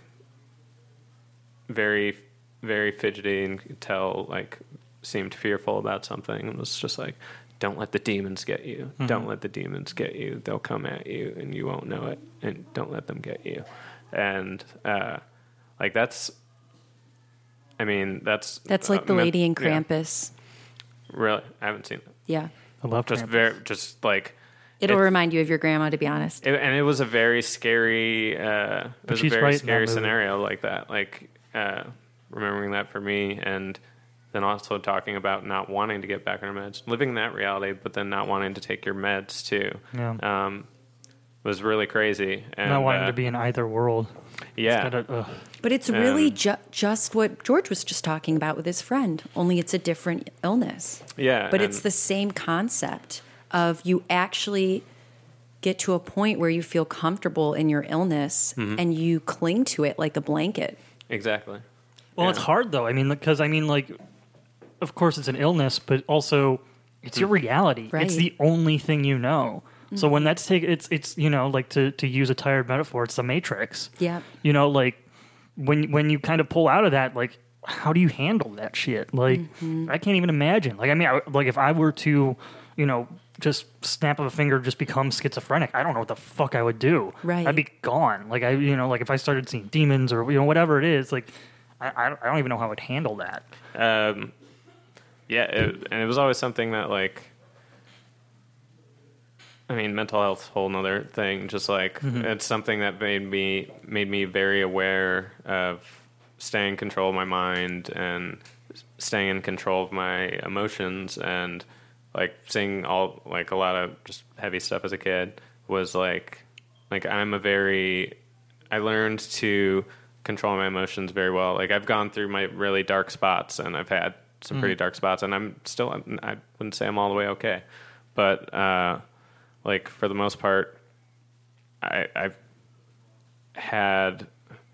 very very fidgety and could tell like seemed fearful about something, and was just like, don't let the demons get you. Mhm. Don't let the demons get you. They'll come at you and you won't know it, and don't let them get you. And uh like that's I mean that's That's like uh, the men- lady in yeah. Krampus. Really, I haven't seen it. Yeah. I love Just Krampus. very just like It'll It's- remind you of your grandma, to be honest. It, and it was a very scary, uh, it But was a she's very right in that scary movie. scenario like that. Like uh, remembering that for me, and then also talking about not wanting to get back on her meds, living that reality, but then not wanting to take your meds too, Yeah. um, was really crazy. And, Not wanting uh, to be in either world. yeah, Gotta- ugh. But it's really Um, ju- just what George was just talking about with his friend, only it's a different illness. yeah. But it's and- the same concept of you actually get to a point where you feel comfortable in your illness Mm-hmm. and you cling to it like a blanket. exactly. Well, Yeah. it's hard though. I mean, because I mean, like, of course it's an illness, but also it's your reality. Right. It's the only thing you know. So when that's taken, it's it's you know, like to to use a tired metaphor, it's the Matrix. Yeah. You know, like when when you kind of pull out of that, like how do you handle that shit? Like I can't even imagine. Like I mean, I, like if I were to, you know, just snap of a finger, just become schizophrenic, I don't know what the fuck I would do. Right. I'd be gone. Like I, you know, like if I started seeing demons or you know whatever it is, like I I don't- I don't even know how I would handle that. Um, yeah, it, and it was always something that like, I mean, mental health's a whole nother thing. Just like it's something that made me made me very aware of staying in control of my mind and staying in control of my emotions, and like seeing all like a lot of just heavy stuff as a kid was like like I'm a very I learned to control my emotions very well. Like I've gone through my really dark spots, and I've had some pretty dark spots, and I'm still I wouldn't say I'm all the way okay, but uh, like for the most part, I, I've had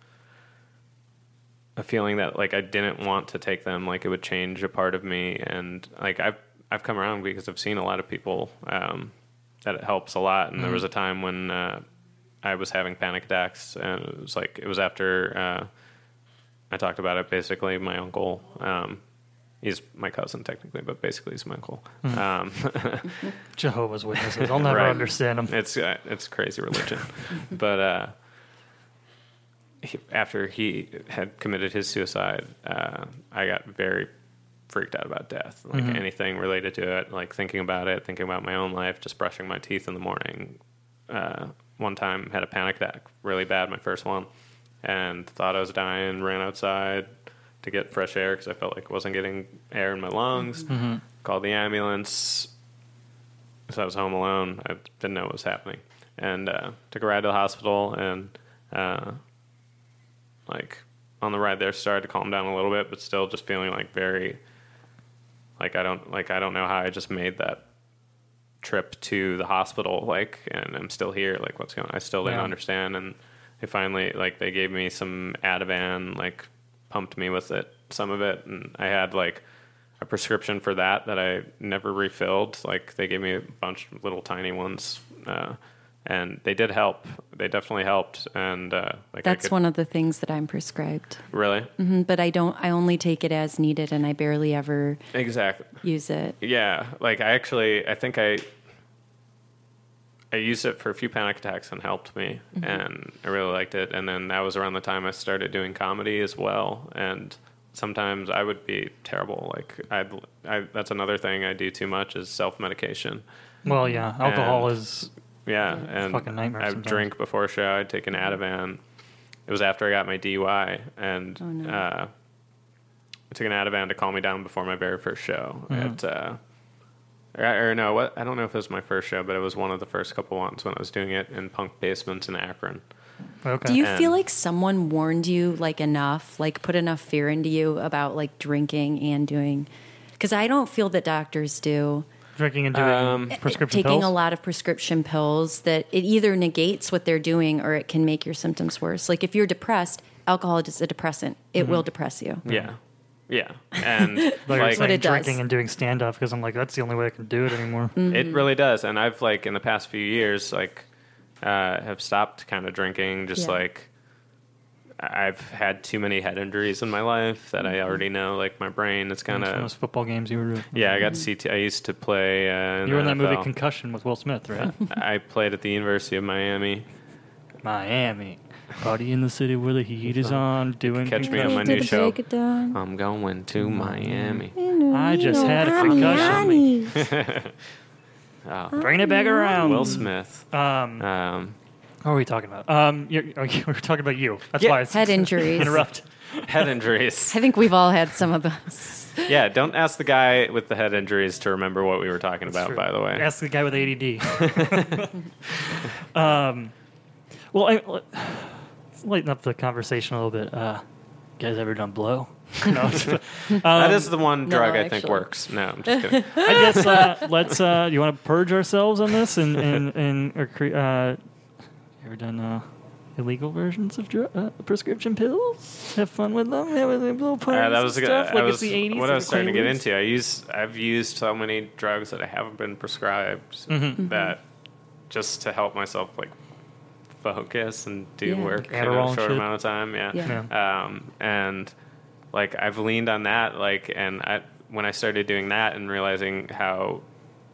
a feeling that like I didn't want to take them, like it would change a part of me, and like I've I've come around because I've seen a lot of people um, that it helps a lot, and there was a time when uh, I was having panic attacks, and it was like it was after uh, I talked about it. Basically, my uncle, um, he's my cousin technically, but basically he's my uncle. Um, Jehovah's Witnesses. I'll never Right. understand them. It's uh, it's crazy religion, but uh, he, after he had committed his suicide, uh, I got very freaked out about death. Like Mhm. anything related to it, like thinking about it, thinking about my own life, just brushing my teeth in the morning. Uh, one time had a panic attack, really bad, my first one, and thought I was dying. Ran outside to get fresh air because I felt like I wasn't getting air in my lungs. Mm-hmm. Called the ambulance. So I was home alone. I didn't know what was happening, and uh, took a ride to the hospital. And uh, like on the ride there, started to calm down a little bit, but still just feeling like very like I don't like I don't know how I just made that trip to the hospital. Like, and I'm still here. Like, what's going on? I still didn't Yeah. understand. And they finally like they gave me some Ativan, like pumped me with it, some of it, and I had like a prescription for that that I never refilled. Like they gave me a bunch of little tiny ones, uh, and they did help. They definitely helped. And uh, like That's I could, one of the things that I'm prescribed. really Mhm, But I don't, I only take it as needed and I barely ever exactly. use it. Yeah, like I actually, I think I, I used it for a few panic attacks and helped me, Mm-hmm. and I really liked it. And then that was around the time I started doing comedy as well. And sometimes I would be terrible. Like I'd, I, that's another thing I do too much is self medication. Well, yeah, alcohol And- is Yeah, and Fucking nightmare I would sometimes. drink before a show. I'd take an Ativan. It was after I got my D U I, and Oh, no. uh, I took an Ativan to calm me down before my very first show. Mhm. At uh, or, or no, what I don't know if it was my first show, but it was one of the first couple ones when I was doing it in punk basements in Akron. okay. Do you And- feel like someone warned you like enough, like put enough fear into you about like drinking and doing? Because I don't feel that doctors do. Drinking and doing Um, prescription Taking pills? a lot of prescription pills that it either negates what they're doing or it can make your symptoms worse. Like if you're depressed, alcohol is a depressant. It will depress you. Yeah, yeah, and Like, like you're what saying it does. drinking and doing stand up because I'm like, that's the only way I can do it anymore. it really does. And I've like in the past few years, like uh, have stopped kind of drinking, just Yeah. like. I've had too many head injuries in my life that I already know. Like my brain is kind From of those football games you were. yeah. I got C T. I used to play. Uh, in You were in the that movie N F L. Concussion with Will Smith, right? I played at the University of Miami. Miami, party in the city where the heat is on, doing. Catch me on concussion. my Did new the show. break it down? I'm going to Miami. I just had a concussion. Oh, Bring it back around. Will Smith. Um, Um, what were we talking about? Um, you're, oh, you we're talking about you. That's Yeah. why it's Head injuries. interrupt. head injuries. I think we've all had some of those. Yeah, don't ask the guy with the head injuries to remember what we were talking about, True. by the way. Ask the guy with A D D. um, well, I, let's lighten up the conversation a little bit. Uh, you guys ever done blow? no, um, That is the one no, drug I think actually. works. No, I'm just kidding. I guess uh, let's. Uh, you want to purge ourselves on this and and and or cre- uh, you ever done uh, illegal versions of dr- uh, prescription pills? Have fun with them. Have a little parties Uh, that was and a- stuff. I Like was it's the eighties. what I was starting to get Quaaludes. into. I use I've used so many drugs that I haven't been prescribed Mhm. that just to help myself like focus and do Yeah. work in Adderall a and short shit. amount of time. Yeah. Yeah. Yeah. Um, and like I've leaned on that, like, and I when I started doing that and realizing how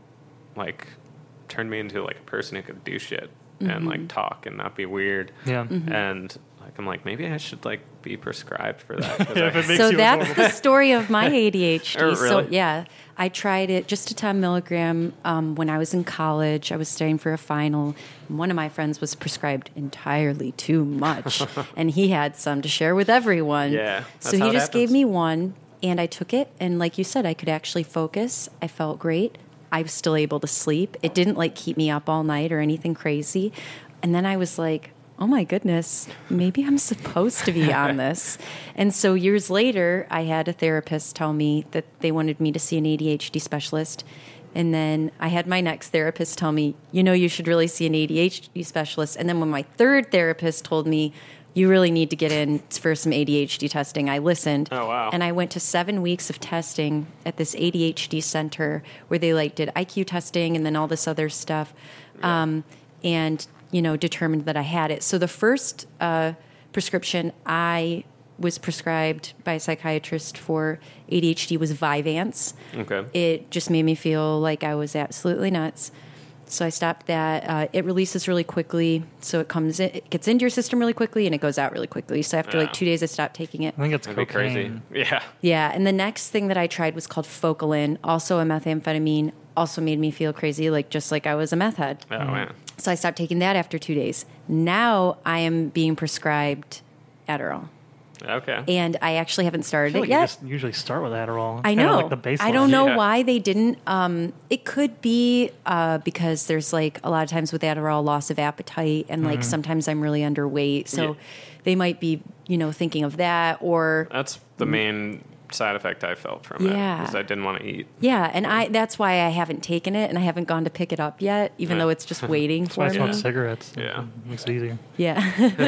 like turned me into like a person who could do shit and like talk and not be weird. Yeah. And like I'm like maybe I should like be prescribed for that. 'cause Yeah, I- if it makes So you that's horrible. the story of my A D H D. Oh, So really? yeah, I tried it just a ten milligram um, when I was in college. I was studying for a final. And one of my friends was prescribed entirely too much, and he had some to share with everyone. Yeah, that's So he how it just gave happens. me one, and I took it. And like you said, I could actually focus. I felt great. I was still able to sleep. It didn't like keep me up all night or anything crazy. And then I was like, oh my goodness, maybe I'm supposed to be on this. And so years later, I had a therapist tell me that they wanted me to see an A D H D specialist. And then I had my next therapist tell me, you know, you should really see an A D H D specialist. And then when my third therapist told me, you really need to get in for some A D H D testing, I listened. Oh, wow. And I went to seven weeks of testing at this A D H D center where they like did I Q testing and then all this other stuff. Um, and you know, determined that I had it. So the first uh, prescription I was prescribed by a psychiatrist for A D H D was Vyvanse. Okay. It just made me feel like I was absolutely nuts. So I stopped that. Uh, it releases really quickly, so it comes in, it gets into your system really quickly, and it goes out really quickly. So after like Yeah. two days, I stopped taking it. I think it's That'd be cocaine. crazy. Yeah. Yeah, and the next thing that I tried was called Focalin, also a methamphetamine, also made me feel crazy, like just like I was a meth head. Oh man. So I stopped taking that after two days. Now I am being prescribed Adderall, Okay. and I actually haven't I started feel it like you yet. just usually start with Adderall. It's I kinda know. Like the baseline. I don't know Yeah. why they didn't. Um, it could be uh, because there's like a lot of times with Adderall loss of appetite, and like sometimes I'm really underweight, so Yeah. they might be, you know, thinking of that or. That's the main side effect I felt from it. Yeah. Because I didn't want to eat. Yeah, and I that's why I haven't taken it and I haven't gone to pick it up yet, even Yeah. though it's just waiting That's why I for smoke me. cigarettes. Yeah. It makes it easier. Yeah.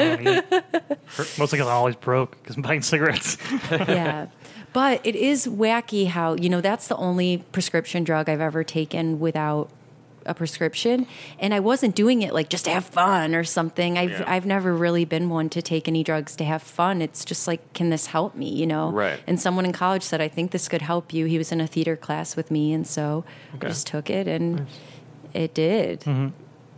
Mostly because I'm always broke because I'm buying cigarettes. Yeah. But it is wacky how, you know, that's the only prescription drug I've ever taken without a prescription. And I wasn't doing it like just to have fun or something. I've Yeah. I've never really been one to take any drugs to have fun. It's just like, can this help me, you know? Right. And someone in college said, I think this could help you. He was in a theater class with me, and so Okay. I just took it and it did. Mm-hmm.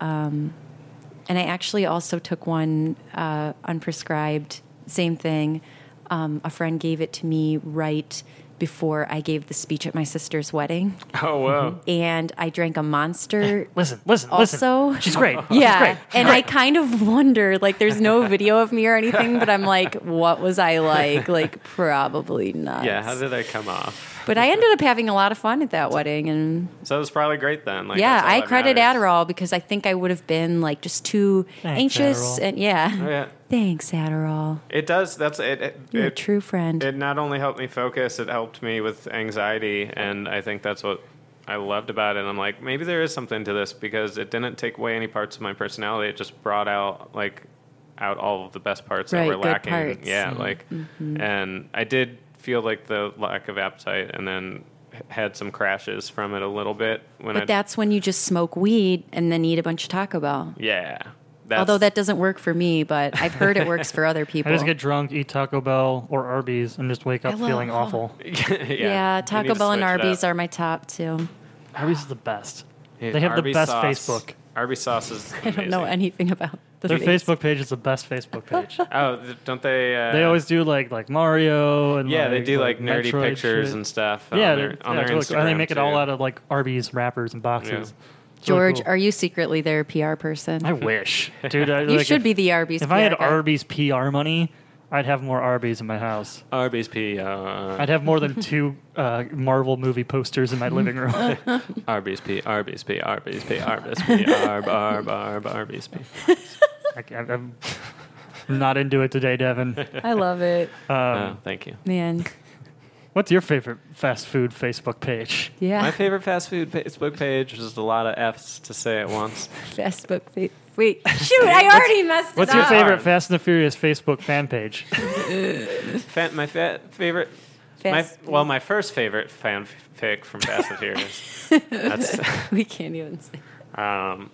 Um, and I actually also took one uh, unprescribed, same thing. Um, a friend gave it to me right before I gave the speech at my sister's wedding. Oh, whoa. And I drank a Monster. Listen, listen, Also- listen. She's great. Yeah, She's great. and I kind of wonder, like, there's no video of me or anything, but I'm like, what was I like? Like, probably nuts. Yeah, how did I come off? But I ended up having a lot of fun at that wedding, and So it was probably great then. Like, yeah, that's all I that credit matters. Adderall because I think I would have been like just too Thanks, anxious, Adderall. and yeah, Oh, yeah. thanks Adderall, It does. That's it. It, you're a it, true friend. it not only helped me focus, it helped me with anxiety, and I think that's what I loved about it. I'm like, maybe there is something to this because it didn't take away any parts of my personality. It just brought out like out all of the best parts Right, that were good lacking. parts. Yeah, Mhm. like, and I did feel like the lack of appetite, and then had some crashes from it a little bit when But I. that's when you just smoke weed and then eat a bunch of Taco Bell. Yeah. That's, Although that doesn't work for me, but I've heard it works for other I people. just get drunk, eat Taco Bell or Arby's, and just wake up I love- feeling awful. yeah, yeah, you Taco need to Bell and switch it Arby's up. are my top two. Arby's is the best. Yeah, They have the Arby's best sauce. Facebook. Arby's sauce is I don't know amazing. anything about the Their face. Facebook page is the best Facebook page. Oh, th- don't they? Uh, They always do like like Mario and Yeah, like, they do like, nerdy Metroid pictures shit. and stuff. yeah, on they're- their, on yeah, their it's really Instagram cool. And they make it too. all out of like Arby's wrappers and boxes. Yeah. It's really George, cool. are you secretly their P R person? I wish, dude. I, you like, should if, be the Arby's If P R I had guy. Arby's P R money, I'd have more Arby's in my house. Arby's P. Uh, I'd have more than two uh, Marvel movie posters in my living room. Arby's P. Arby's P. Arby's P. Arby's P. Arb Arb Arb Arby's P. I, I'm not into it today, Devin. I love it, Um, Oh, thank you. man. What's your favorite fast food Facebook page? Yeah, My favorite fast food Facebook page is a lot of F's to say at once. Facebook. Fa- Wait, shoot! I already messed What's it your up. favorite Fast and the Furious Facebook fan page? Fan, my fa- favorite. My, Fast- well, my first favorite fanfic from Fast and Furious. That's. we can't even say. Um,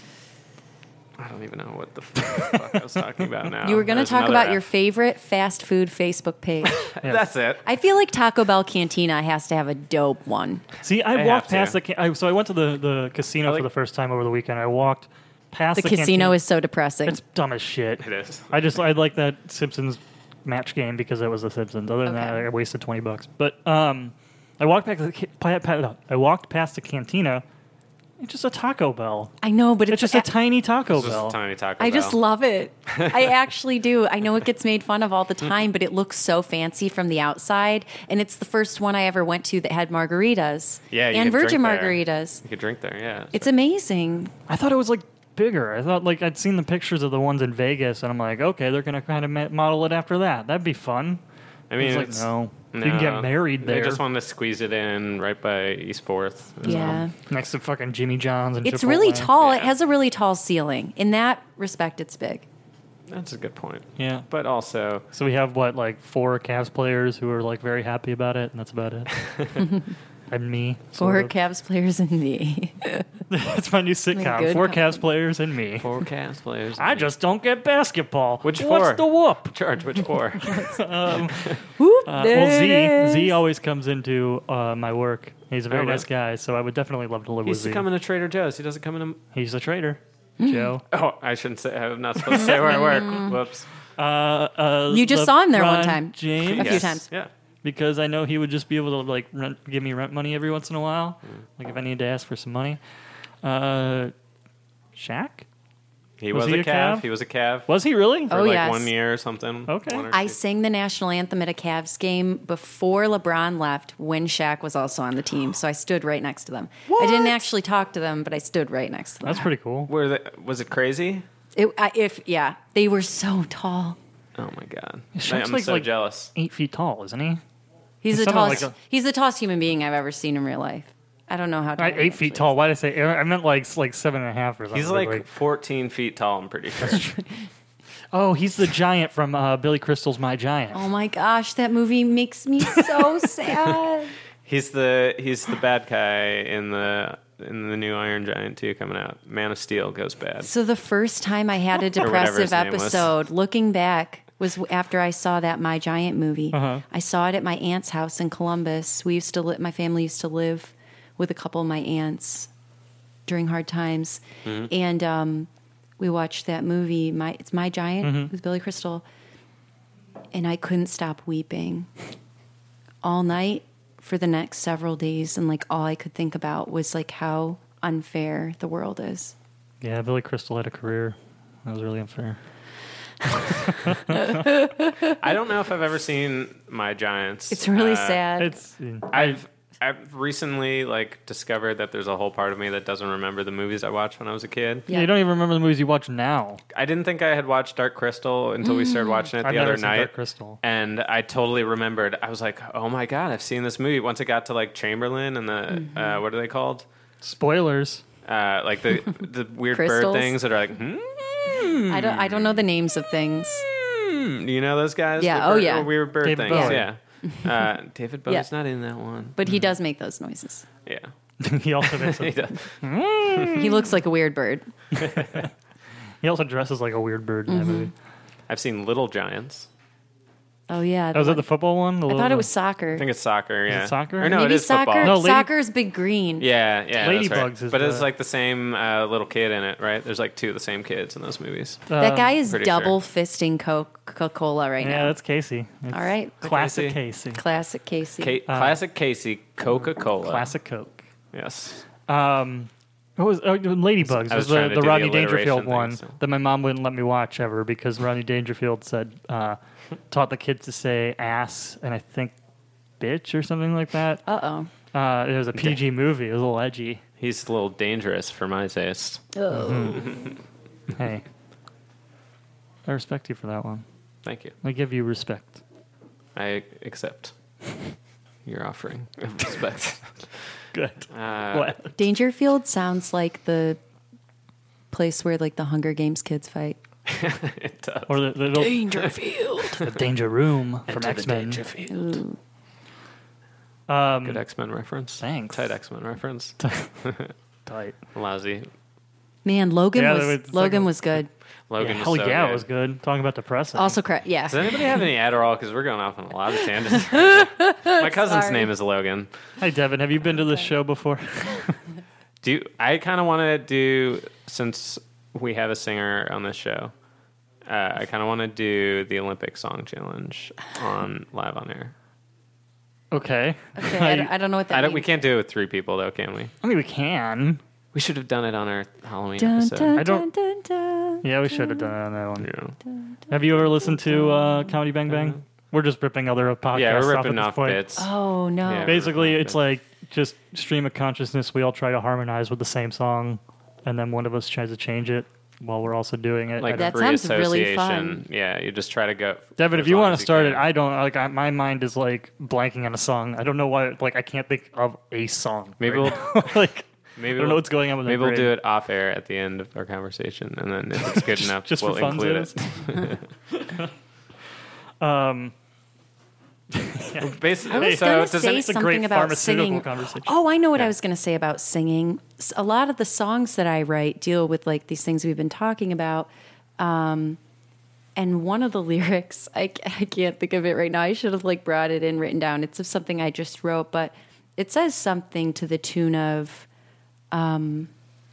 I don't even know what the fuck I was talking about now. You were going to There's talk another about F. your favorite fast food Facebook page. That's it. I feel like Taco Bell Cantina has to have a dope one. See, I, I walked have to. past the. Ca- I, so I went to the, the casino I like- for the first time over the weekend. I walked past The the, casino canteen. is so depressing. It's dumb as shit. It is. I just I like that Simpsons match game because it was the Simpsons. Other than that, Okay. I wasted twenty bucks. But um, I walked back to the ca- pa- pa- I walked past the cantina. It's just a Taco Bell. I know, but It's it's, just a tiny Taco It's just Bell. a tiny Taco I just Bell. love it. I actually do. I know it gets made fun of all the time, but it looks so fancy from the outside. And it's the first one I ever went to that had margaritas. Yeah, you and could virgin drink there. margaritas. You could drink there, yeah. It's amazing. I thought it was like bigger. I thought like I'd seen the pictures of the ones in Vegas, and I'm like, okay, they're gonna kind of ma- model it after that. That'd be fun. I mean, it's like it's, no, you can get no, married They there. just wanted to squeeze it in right by East Fourth. as Yeah. well. next to fucking Jimmy John's and It's Chipotle. really tall. It Yeah. has a really tall ceiling. In that respect, it's big. That's a good point. Yeah. But also, So we have what like four Cavs players who are like very happy about it, and that's about it. And me. Four sort of. Cavs players and me. That's my new sitcom. good Four company. Cavs players and me. four Cavs players. I just don't get basketball. Which What's four? the whoop? George, which four? Whoop, Uh, there well, it Z is. Z always comes into uh, my work. He's a very Oh, nice really? guy, so I would definitely love to live He with used Z. to come into Trader Joe's. He doesn't come into. He's a trader, Mm. Joe. Oh, I shouldn't say. I'm not supposed to say where I work. Whoops. Uh, uh, You just saw him there one LeBron time. James, A few times. Yeah. because I know he would just be able to like rent, give me rent money every once in a while, Mm. like if I need to ask for some money. Uh, Shaq? He Was was, he a a Cav. Cav? He was a Cav. Was he really? for Oh, like yes. one year or something. Okay. One or I two. sang the national anthem at a Cavs game before LeBron left when Shaq was also on the team. So I stood right next to them. I didn't actually talk to them, but I stood right next to them. That's pretty cool. Were they, was it crazy? It, I, if yeah, they were so tall. Oh my god. Shaq's I'm like- so like- jealous. Eight feet tall, isn't he? He's the Something like tallest. a- he's the tallest human being I've ever seen in real life. I don't know how. Tall I, he eight feet actually tall. is. Why did I say? I meant like like seven and a half or something. He's but, like fourteen feet tall. I'm pretty sure. oh, he's the giant from uh, Billy Crystal's My Giant. Oh my gosh, that movie makes me so sad. He's the he's the bad guy in the in the new Iron Giant two coming out. Man of Steel goes bad. So the first time I had a whatever depressive his name was. episode, looking back, was after I saw that My Giant movie. Uh-huh. I saw it at my aunt's house in Columbus. We used to li- my family used to live with a couple of my aunts during hard times. Mm-hmm. And um, we watched that movie, My it's My Giant, Mm-hmm. with Billy Crystal. And I couldn't stop weeping all night for the next several days. And like all I could think about was like how unfair the world is. Yeah, Billy Crystal had a career. That was really unfair. I don't know if I've ever seen My Giants. It's really Uh, sad. It's I've I've recently like discovered that there's a whole part of me that doesn't remember the movies I watched when I was a kid. yeah. You don't even remember the movies you watch now. I didn't think I had watched Dark Crystal until we started watching it I've the never other seen night. Dark Crystal. And I totally remembered. I was like, "Oh my god, I've seen this movie." Once it got to like Chamberlain and the Mm-hmm. uh, what are they called? Spoilers. Uh, like the the weird Crystals? bird things that are like, hmm? I don't I don't know the names of things. Do you know those guys? Yeah, The oh, bird- yeah. weird bird David things. Bowie. Yeah. Uh, David Bowie's Yeah. not in that one. But he does make those noises. Yeah. he also makes He a, does. He looks like a weird bird. he also dresses like a weird bird in that movie. I've seen Little Giants. Oh yeah. Oh, was that one- the football one? The I little- thought it was soccer. I think it's soccer. Yeah. it soccer? Or no, Maybe it is soccer. football. No, lady- Soccer's big green. Yeah, yeah. Ladybugs that's right. is But it's the- like the same uh, little kid in it, right? There's like two of the same kids in those movies. That guy Um, is pretty double fisting Coca Cola right Yeah, now. that's Casey. It's All right. Classic Casey. Casey. Classic Casey. Ca- classic Casey, Coca Cola. Classic Coke. Yes. Um, what was oh, Ladybugs? I was was the, trying to the do the Rodney alliteration Dangerfield thing, one so- that my mom wouldn't let me watch ever because Rodney Dangerfield said uh, taught the kids to say ass and I think bitch or something like that. Uh oh. Uh, it was a P G movie. It was a little edgy. He's a little dangerous for my taste. Oh. Hey, I respect you for that one. Thank you. I give you respect. I accept your offering of respect. Good. Uh, What? Dangerfield sounds like the place where like the Hunger Games kids fight. it does. Or the, the, the, Dangerfield. the Danger Room from Enter the X Men. Dangerfield. Ooh. Um, Good X Men reference. Thanks. Tight X Men reference. tight. Lousy. Man, Logan Yeah, was it's like Logan a- was good. Logan Yeah, was hell so yeah, good. it was good. Talking about depressing. Also, cra- yeah. Does anybody have any Adderall? Because we're going off on a lot of tangents. My cousin's Sorry. name is Logan. Hi, Devin. Have you been to this show before? Do you, I kind of want to do, since we have a singer on this show, uh, I kind of want to do the Olympic Song Challenge on live on air. Okay. Okay, I, don't, I don't know what that I don't, means. we can't do it with three people, though, can we? I mean, we can. We should have done it on our Halloween Dun, episode. dun, I don't- dun, dun, dun. Yeah, we should have done it on that one. Yeah. Have you ever listened to uh, Comedy Bang Bang? We're just ripping other podcasts Yeah, we're off ripping at this off point. bits. Oh no. Yeah. Basically, We're it's ripping like just stream of consciousness. We all try to harmonize with the same song, and then one of us tries to change it while we're also doing it. Like I That free sounds really association. fun. Yeah, you just try to go. Devin, as if you long want as to start it, can. I don't like. I, my mind is like blanking on a song. I don't know why. Like, I can't think of a song. Maybe right now. like Maybe I don't know we'll- what's going on with Maybe that we'll brain. do it off air at the end of our conversation, and then if it's good enough, just we'll for include funsies. it. Um, Basically, I was so going to does say any- it's a something great about pharmaceutical singing. conversation. Oh, I know what Yeah. I was going to say about singing. S- A lot of the songs that I write deal with like these things we've been talking about. Um, and one of the lyrics, I, ca- I can't think of it right now. I should have like brought it in written down. It's of something I just wrote, but it says something to the tune of, um,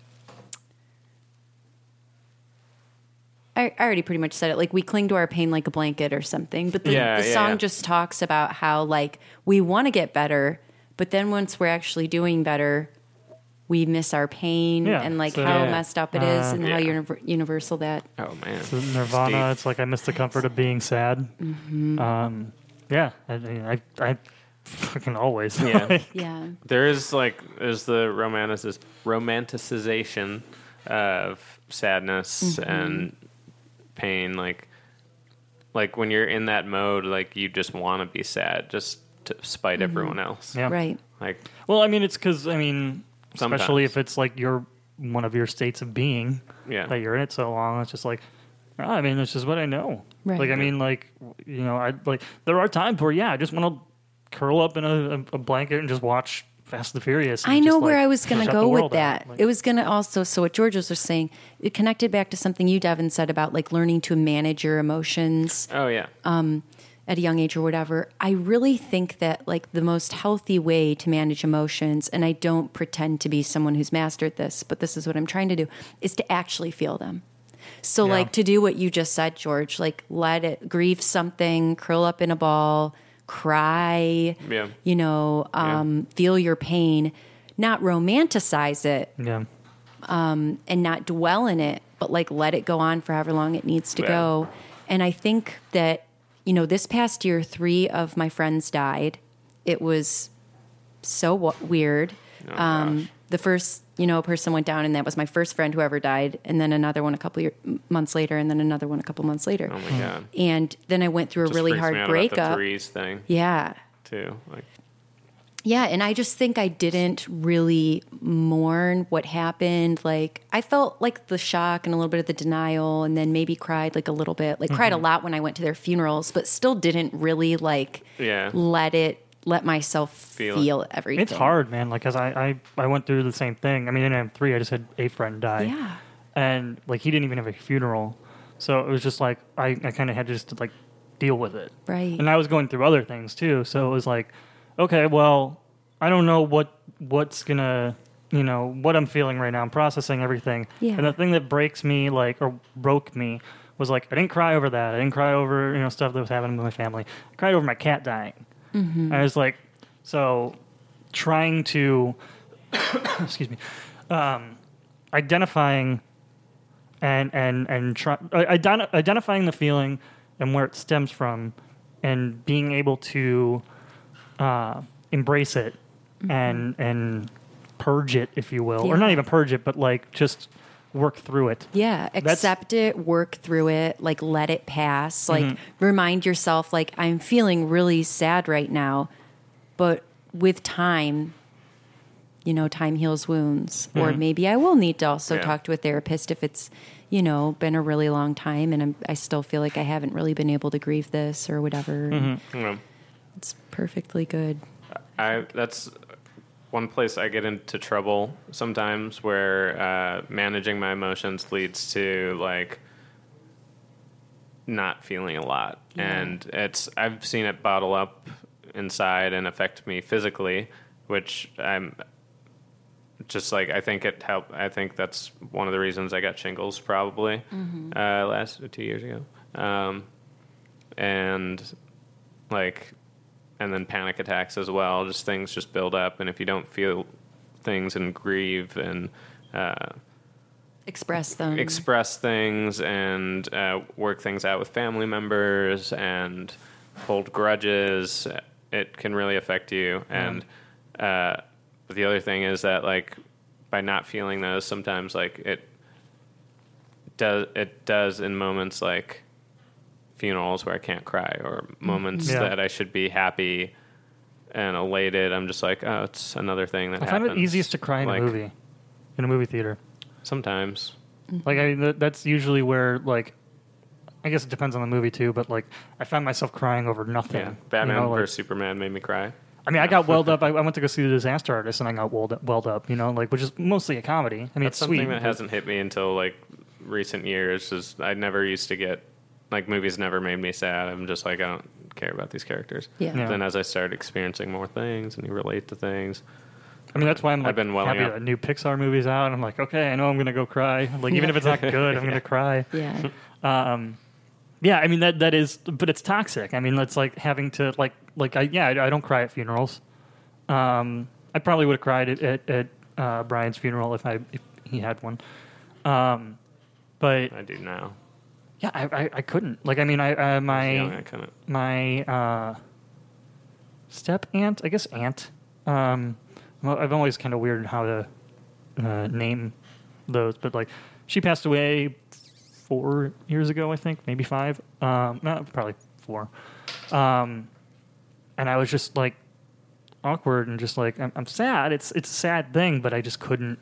I, I already pretty much said it. Like we cling to our pain like a blanket or something. But the, Yeah, the yeah, song yeah. just talks about how like we want to get better, but then once we're actually doing better, we miss our pain Yeah, and like so- how Yeah. messed up it is Uh, and yeah. how univer- universal that. Oh man, So Nirvana, Steve. it's like I miss the comfort of being sad. Mm-hmm. Um, yeah, I, I, I fucking always. Yeah. Yeah. There is like there's the romanticis- romanticization of sadness Mm-hmm. and pain. Like, like when you're in that mode, like you just want to be sad, just to spite Mm-hmm. everyone else. yeah. Right. Like, Well, I mean, it's because I mean, especially Sometimes. if it's like your one of your states of being yeah, that you're in it so long, it's just like, oh, I mean, it's just what I know. Right. Like, I mean, like, you know, I like there are times where yeah, I just want to curl up in a, a blanket and just watch Fast and the Furious. and I know just, where like, I was going to shut the go with world that. out. Like, It was going to also, so what George was just saying, it connected back to something you, Devin, said about like learning to manage your emotions. oh yeah, at a young age or whatever, I really think that like the most healthy way to manage emotions, and I don't pretend to be someone who's mastered this, but this is what I'm trying to do, is to actually feel them. So Yeah. like to do what you just said, George, like let it grieve something, curl up in a ball, cry, Yeah. you know, um, feel your pain, not romanticize it Yeah. and not dwell in it, but like let it go on for however long it needs to Yeah. go. And I think that, you know, this past year, three of my friends died. It was so w- weird. Oh, um, gosh. the first, you know, person went down, and that was my first friend who ever died. And then another one a couple year, months later, and then another one a couple months later. Oh my god. And then I went through a Just really freaks hard me out about breakup. The threes thing Yeah. too. Like, Yeah, and I just think I didn't really mourn what happened. Like, I felt like the shock and a little bit of the denial, and then maybe cried like a little bit. Like, cried a lot when I went to their funerals, but still didn't really like yeah. let it, let myself Feel feel, it. everything. It's hard, man. Like, cause I, I, I went through the same thing. I mean, in M three, I just had a friend die. Yeah. And like, he didn't even have a funeral. So it was just like, I, I kind of had to just like deal with it. Right. And I was going through other things too. So it was like, okay, well, I don't know what, what's gonna, you know, what I'm feeling right now. I'm processing everything. Yeah. And the thing that breaks me, like, or broke me was like, I didn't cry over that. I didn't cry over, you know, stuff that was happening with my family. I cried over my cat dying. Mm-hmm. I was like, so trying to, excuse me, um, identifying and and and try, uh, identi- identifying the feeling and where it stems from, and being able to uh, embrace it and and purge it, if you will, or not Yeah. even purge it, but like just work through it. Yeah, accept it, work through it, like let it pass. Like Mm-hmm. remind yourself, like, I'm feeling really sad right now, but with time, you know, time heals wounds. Or Mm-hmm. maybe I will need to also Yeah. talk to a therapist if it's, you know, been a really long time and I'm, I still feel like I haven't really been able to grieve this or whatever. Mm-hmm. You know, It's perfectly good. I that's one place I get into trouble sometimes, where uh, managing my emotions leads to like not feeling a lot, Yeah. and it's I've seen it bottle up inside and affect me physically, which I'm just like I think it helped. I think that's one of the reasons I got shingles probably Mm-hmm. uh, last two years ago, um, and like. And then panic attacks as well. Just things just build up, and if you don't feel things and grieve and uh, Express them. express things and uh, work things out with family members and hold grudges, it can really affect you. And uh, but the other thing is that like by not feeling those, sometimes like it does it does in moments like funerals where I can't cry, or moments Yeah. that I should be happy and elated. I'm just like, oh, it's another thing that I happens. find it easiest to cry in Like, a movie, in a movie theater. Sometimes. Like I, th- that's usually where like, I guess it depends on the movie too. But like, I find myself crying over nothing. Yeah. Batman you know, like- versus Superman made me cry. I mean, I got welled up. I, I went to go see The Disaster Artist, and I got welled up, welled up. You know, like which is mostly a comedy. I mean, That's it's something sweet. that but- hasn't hit me until like recent years. Is I never used to get like movies never made me sad. I'm just like I don't care about these characters. Yeah. Yeah. Then as I started experiencing more things and you relate to things, I mean, that's why I'm like I've been welling happy up. that new Pixar movie's out. And I'm like, okay, I know I'm gonna go cry. Like even if it's not good, I'm gonna cry. Yeah. Um, yeah, I mean that that is, but it's toxic. I mean, that's like having to like like I yeah, I, I don't cry at funerals. Um, I probably would have cried at at, at uh, Brian's funeral if I if he had one. Um, but I do now. yeah, I, I, I couldn't. Like I mean, I uh, my Young, I couldn't. my uh, step aunt, I guess aunt. Um, well, I've always kind of weirded how to uh, name those, but like she passed away four years ago, I think, maybe five. Um, no, probably four. Um, and I was just like awkward and just like I'm, I'm sad. It's it's a sad thing, but I just couldn't.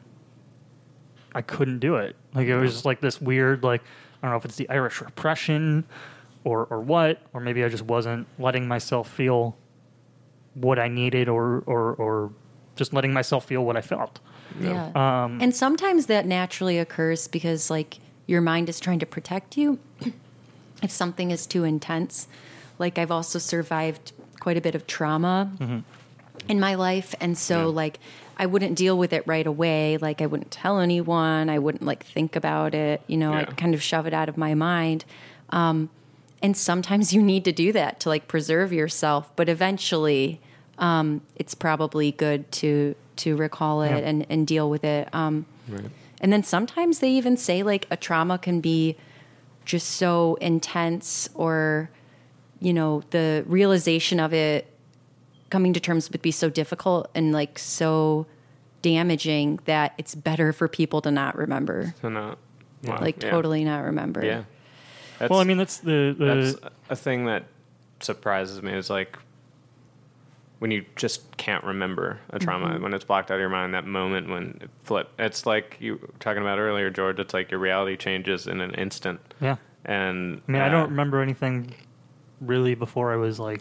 I couldn't do it. Like it was just like this weird like I don't know if it's the Irish repression or or what, or maybe I just wasn't letting myself feel what I needed, or or or just letting myself feel what I felt. Yeah. Um, And sometimes that naturally occurs because, like, your mind is trying to protect you. If something is too intense, like I've also survived quite a bit of trauma Mm-hmm. in my life, and so Yeah. like I wouldn't deal with it right away. Like I wouldn't tell anyone. I wouldn't like think about it. You know, Yeah. I'd kind of shove it out of my mind. Um, and sometimes you need to do that to like preserve yourself. But eventually, um, it's probably good to to recall it Yeah. and, and deal with it. Um, Right. and then sometimes they even say like a trauma can be just so intense, or you know, the realization of it, coming to terms with, be so difficult and like so damaging that it's better for people to not remember, So not wow, like yeah. totally not remember. Yeah. That's, Well, I mean, that's the, that's the a thing that surprises me is like when you just can't remember a trauma, Mm-hmm. when it's blocked out of your mind, that moment when it flip. It's like you were talking about earlier, George. It's like your reality changes in an instant. yeah. And I mean, I uh, don't remember anything really before I was like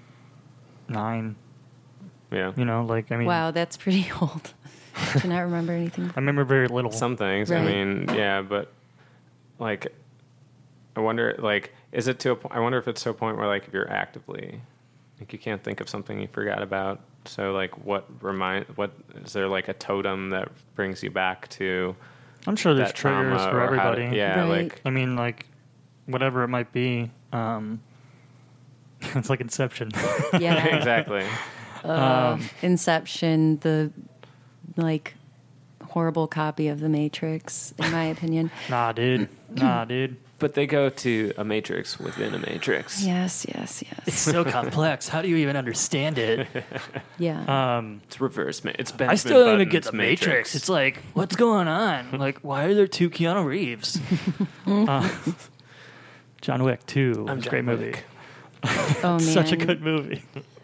nine. Yeah. You know, like I mean, Wow, that's pretty old to not remember anything. I remember very little. Some things. I Right. mean, yeah, but like, I wonder, like, is it to a point? I wonder if it's to a point where, like, if you're actively, like, you can't think of something you forgot about. So, like, what remind? What is there like a totem that brings you back to I'm sure there's that triggers trauma for or how to- everybody. yeah, Right. like, I mean, like whatever it might be. Um, it's like Inception. Yeah, exactly. um, Inception, the like horrible copy of The Matrix, in my opinion. nah, dude. Nah, dude. But they go to a matrix within a matrix. Yes, yes, It's yes. so complex. How do you even understand it? Yeah. Um, It's reverse. Ma- it's Benjamin I still don't even Button's get the Matrix. It's like, what's going on? Like, why are there two Keanu Reeves? uh, John Wick two. I'm It's a John great movie. Wick. Oh man, Such a good movie.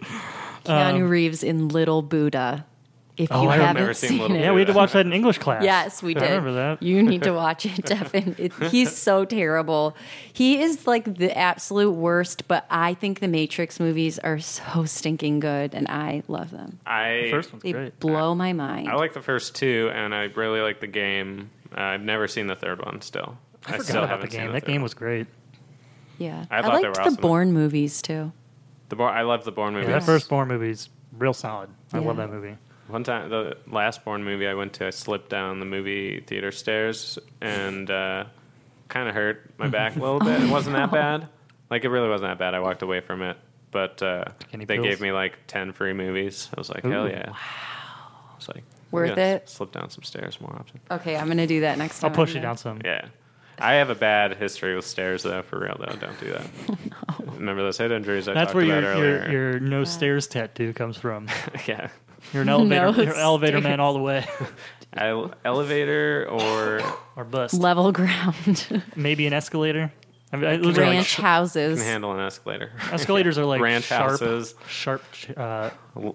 Keanu um, Reeves in Little Buddha. If Oh, you I've haven't never seen seen, Little it, Yeah, we had to watch that in English class. yes, we I did. remember that. You need to watch it, Devin. It, he's so terrible. He is like the absolute worst. But I think the Matrix movies are so stinking good, and I love them. I The first one's They great. blow my mind. I like the first two, and I really like the game. Uh, I've never seen the third one. Still, I forgot still about haven't the seen game. the That third game one. was great. yeah, I I, thought they liked were the awesome. Bourne movies too. The Bourne, I love the Bourne movies. Yeah, that first Bourne movie's real solid. I love Yeah. that movie. One time, the last Bourne movie I went to, I slipped down the movie theater stairs and uh, kind of hurt my back a little bit. It wasn't that bad. Like, it really wasn't that bad. I walked away from it. But uh, Any they pills? gave me like ten free movies. I was like, hell Ooh. yeah. Wow. It's like, I'm Worth gonna it? s- Slip down some stairs more often. Okay, I'm gonna do that next I'll time. push I'm you there. down some. Yeah. I have a bad history with stairs, though, for real, though. Don't do that. Remember those head injuries I That's talked where about your, earlier? your your no stairs tattoo comes from. yeah. You're an elevator, No you're an elevator man stairs. all the way, Ele- elevator or or bust. Level ground, Maybe an escalator. I mean, I- those are like ranch sh- houses, can handle an escalator. escalators are like Ranch sharp, houses. sharp uh,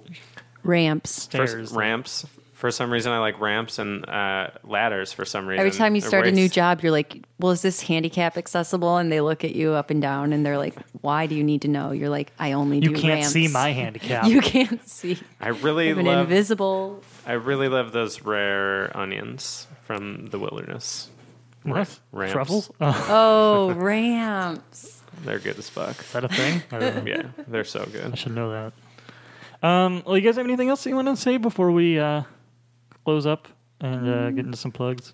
ramps. First, stairs. ramps. For some reason, I like ramps and uh, ladders. For some reason, Every time you They're start a new waste- job, you're like, "Well, is this handicap accessible?" And they look at you up and down, and they're like, "Why do you need to know?" You're like, "I only You do can't ramps." see my handicap. You can't see. I really You have an love. invisible. I really love those rare onions from the wilderness. What? Ramps. Truffles? Oh, Oh, ramps. They're good as fuck. is that a thing? I don't know. Yeah, they're so I good. should know that. Um, well, you guys have anything else you want to say before we uh, close up and uh, get into some plugs?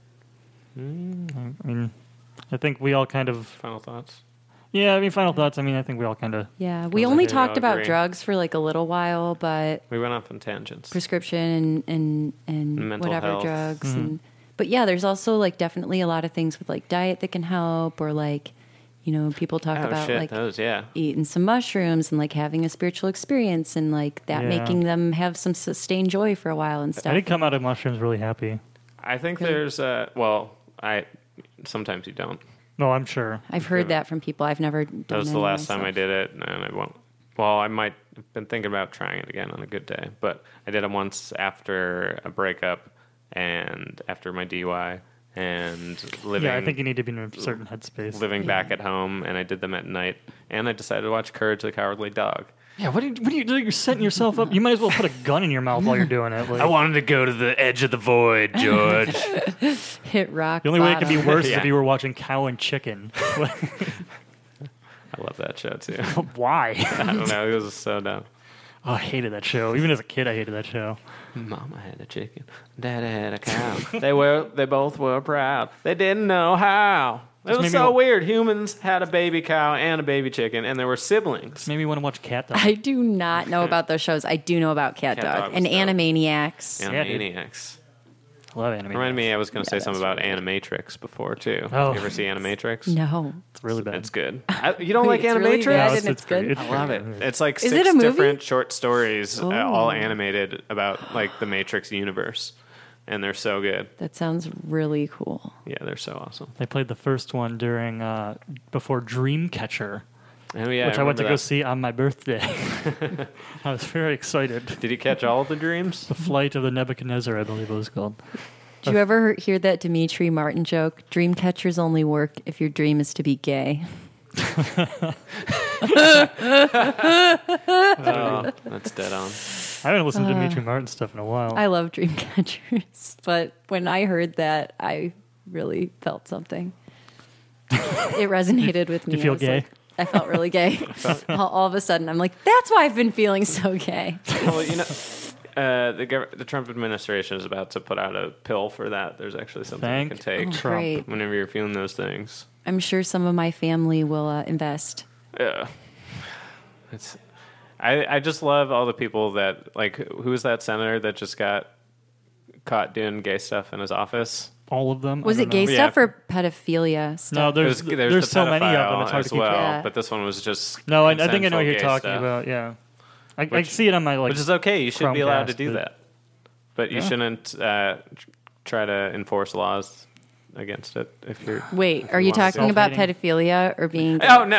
Mm. I mean, I think we all kind of, Final thoughts. yeah, I mean, final thoughts. I mean, I think we all kind of, Yeah, we Sounds only like we all talked about agree. drugs for like a little while, but We went off on tangents. prescription and and, and Mental whatever health. drugs Mhm. and but yeah, there's also like definitely a lot of things with like diet that can help, or like, you know, people talk oh about shit, like those yeah. eating some mushrooms and like having a spiritual experience and like that Yeah. making them have some sustained joy for a while and stuff. I did come out of mushrooms really happy. I think Really? there's uh well, I sometimes you don't. No, I'm sure. I've heard that from people. I've never done That was the any last time I myself. did it, and I won't. Well, I might have been thinking about trying it again on a good day, but I did it once after a breakup and after my D U I and living. Yeah, I think you need to be in a certain headspace. living Yeah. back at home, and I did them at night, and I decided to watch Courage the Cowardly Dog. Yeah, what do you, what do you do? You're setting yourself up. You might as well put a gun in your mouth while you're doing it. Like, wanted to go to the edge of the void, George. Hit rock. the only way it could be bottom. worse is Yeah. if you were watching Cow and Chicken. I love that show too. Why? I don't know. It was so dumb. Oh, I hated that show. Even as a kid, I hated that show. Mama had a chicken. Daddy had a cow. they were. They both were proud. They didn't know how. It Just was made me so wa- weird. Humans had a baby cow and a baby chicken, and they were siblings. Made me want to watch Cat Dog. I do not know about those shows. I do know about Cat, Cat Dog, Dog was and dope. Animaniacs. And Yeah, dude. Animaniacs. Love anime. Reminded me, I was going to Yeah, say something that's about Animatrix before too. Oh. You ever see Animatrix? No. It's really bad. It's good. I, you don't Wait, like it's really Animatrix? bad No, and it's great. good? It's I love it. great. It's like Is six it a movie? different short stories, uh, all Oh. animated about like the Matrix universe, and they're so good. That sounds really cool. Yeah, they're so awesome. They played the first one during uh, before Dreamcatcher, Oh yeah, which I, went to remember go that. see on my birthday. I was very excited. Did you catch all of the dreams? The Flight of the Nebuchadnezzar, I believe it was called. Did you ever hear that Dimitri Martin joke? Dreamcatchers only work if your dream is to be gay. Oh, that's dead on. I haven't listened to Dimitri Martin stuff in a while. I love Dreamcatchers, but when I heard that, I really felt something. It resonated with me. You feel I was gay? like- I felt really gay. all, all of a sudden, I'm like, that's why I've been feeling so gay. Well, you know, uh, the gov- the Trump administration is about to put out a pill for that. There's actually something Thank you can take Oh, Trump. great. whenever you're feeling those things. I'm sure some of my family will uh, invest. Yeah, it's. I I just love all the people that like. Who was that senator that just got caught doing gay stuff in his office? All of them. I Was don't it gay know. Yeah. stuff or pedophilia stuff? No, There's, there's there's, there's the so many of them. pedophile It's hard as to keep. well, Yeah. but this one was just No, I, I think I know consensual what you're gay talking stuff, about. Yeah, I, I Which- see it on my like. which is okay. You should be allowed to Chromecast, do but- that, but you Yeah. shouldn't uh, tr- try to enforce laws against it if you're. Wait, are you want to talking about self-hating. pedophilia or being gay? Oh no!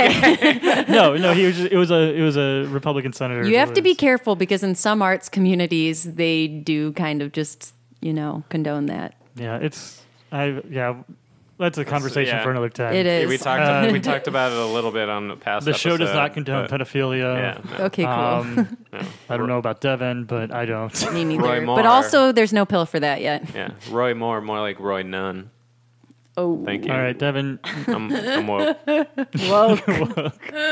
no, no, he was. Just, it was a it was a Republican senator. You who have to be was- careful because in some arts communities, they do kind of just, you know, condone that. Yeah, it's. I yeah. That's a conversation yeah. for another time. It is. Yeah, we talked. Uh, we talked about it a little bit on the past. The show does episode, not condone but- pedophilia. Yeah, no, Okay, cool. Um, no. I don't know about Devin, but I don't. Me neither. Roy Moore. But also, there's no pill for that yet. Yeah, Roy Moore, more like Roy Nunn. Oh, Thank you. All right, Devin. I'm, I'm woke. whoa.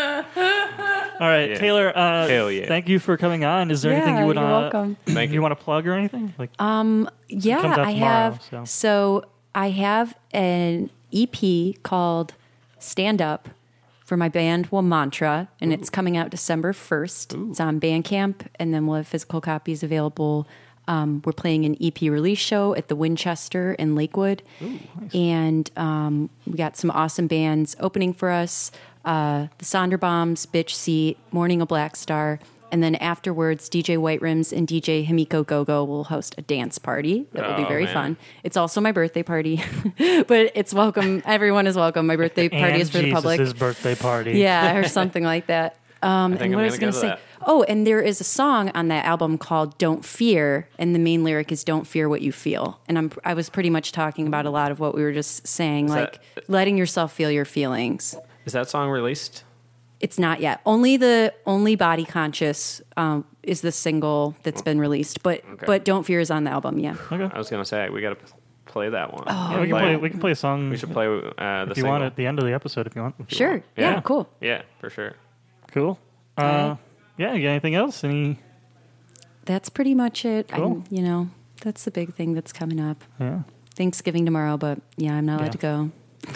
All right, Yeah. Taylor. Uh, Hell yeah. Thank you for coming on. Is there Yeah, anything you would you're uh, welcome. Thank you you. want to plug or anything? Like, Yeah, comes out I tomorrow, have. so. So. I have an E P called Stand Up for my band Well Mantra, and it's coming out December first. It's on Bandcamp, and then we'll have physical copies available. Um, we're playing an E P release show at the Winchester in Lakewood, and um, we got some awesome bands opening for us: uh, the Sonderbombs, Bitch Seat, Morning of Black Star. And then afterwards, D J White Rims and D J Himiko Gogo will host a dance party that will be Oh, very man. fun. It's also my birthday party, but it's welcome. Everyone is welcome. My birthday party and is for the public. Jesus' birthday party. Yeah, or something like that. Um, I think and I'm what I was gonna going to go say? to that. Oh, and there is a song on that album called "Don't Fear," and the main lyric is "Don't fear what you feel." And I'm I was pretty much talking about a lot of what we were just saying, like that- letting yourself feel your feelings. Is that song released? It's not yet. Only the only Body Conscious um, is the single that's been released, but Okay. but Don't Fear is on the album. Yeah. Okay. I was gonna say we gotta play that one. Oh, Yeah, we can play. We can play a song. We should play uh, the if you single. want at the end of the episode. If you want. Sure. Yeah. Yeah. Cool. Yeah, for sure. Cool. Uh, right. yeah. You got anything else? Any? That's pretty much it. Cool. I'm, you know, that's the big thing that's coming up. Yeah. Thanksgiving tomorrow, but yeah, I'm not allowed to go.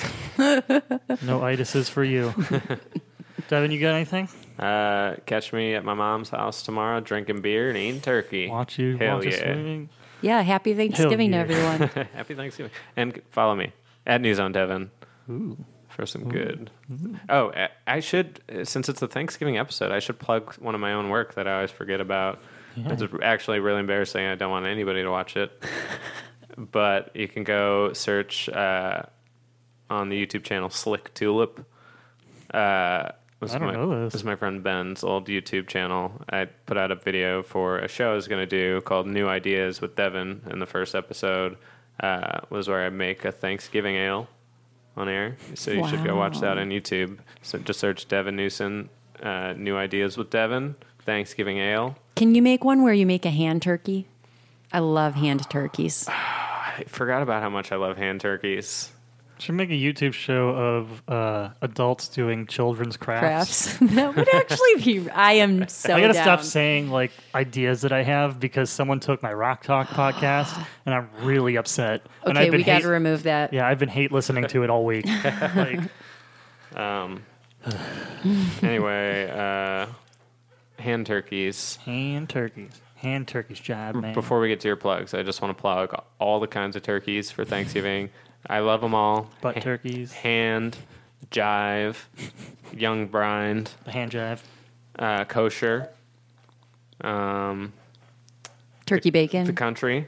No itises for you. Devin, you got anything? Uh, catch me at my mom's house tomorrow, drinking beer and eating turkey. Watch you. Hell watch us yeah. swimming. Yeah. Happy Thanksgiving to yeah. everyone. Happy Thanksgiving. And follow me at News on Devin Ooh. for some good. Oh, I- I should, uh, since it's a Thanksgiving episode, I should plug one of my own work that I always forget about. Yeah. It's actually really embarrassing. I don't want anybody to watch it. But you can go search uh, on the YouTube channel Slick Tulip. Uh, this I is don't my, know this. This is my friend Ben's old YouTube channel. I put out a video for a show I was going to do called New Ideas with Devin, and the first episode uh, was where I make a Thanksgiving ale on air. So you should go watch that Wow. on YouTube. So just search Devin Newsom, uh, New Ideas with Devin, Thanksgiving ale. Can you make one where you make a hand turkey? I love hand turkeys. I forgot about how much I love hand turkeys. Should make a YouTube show of uh, adults doing children's crafts. Crafts. That would actually be. I am so. I gotta down. stop saying like ideas that I have because someone took my Rock Talk podcast and I'm really upset. and Okay, I've been we got hate- to remove that. Yeah, I've been hate listening to it all week. like, Um. anyway, uh, hand turkeys. hand turkeys, hand turkeys, job man. Before we get to your plugs, I just want to plug all the kinds of turkeys for Thanksgiving. I love them all. butt Ha- turkeys, Hand, jive, young brined, the hand jive. uh, kosher, um, Turkey bacon. the country,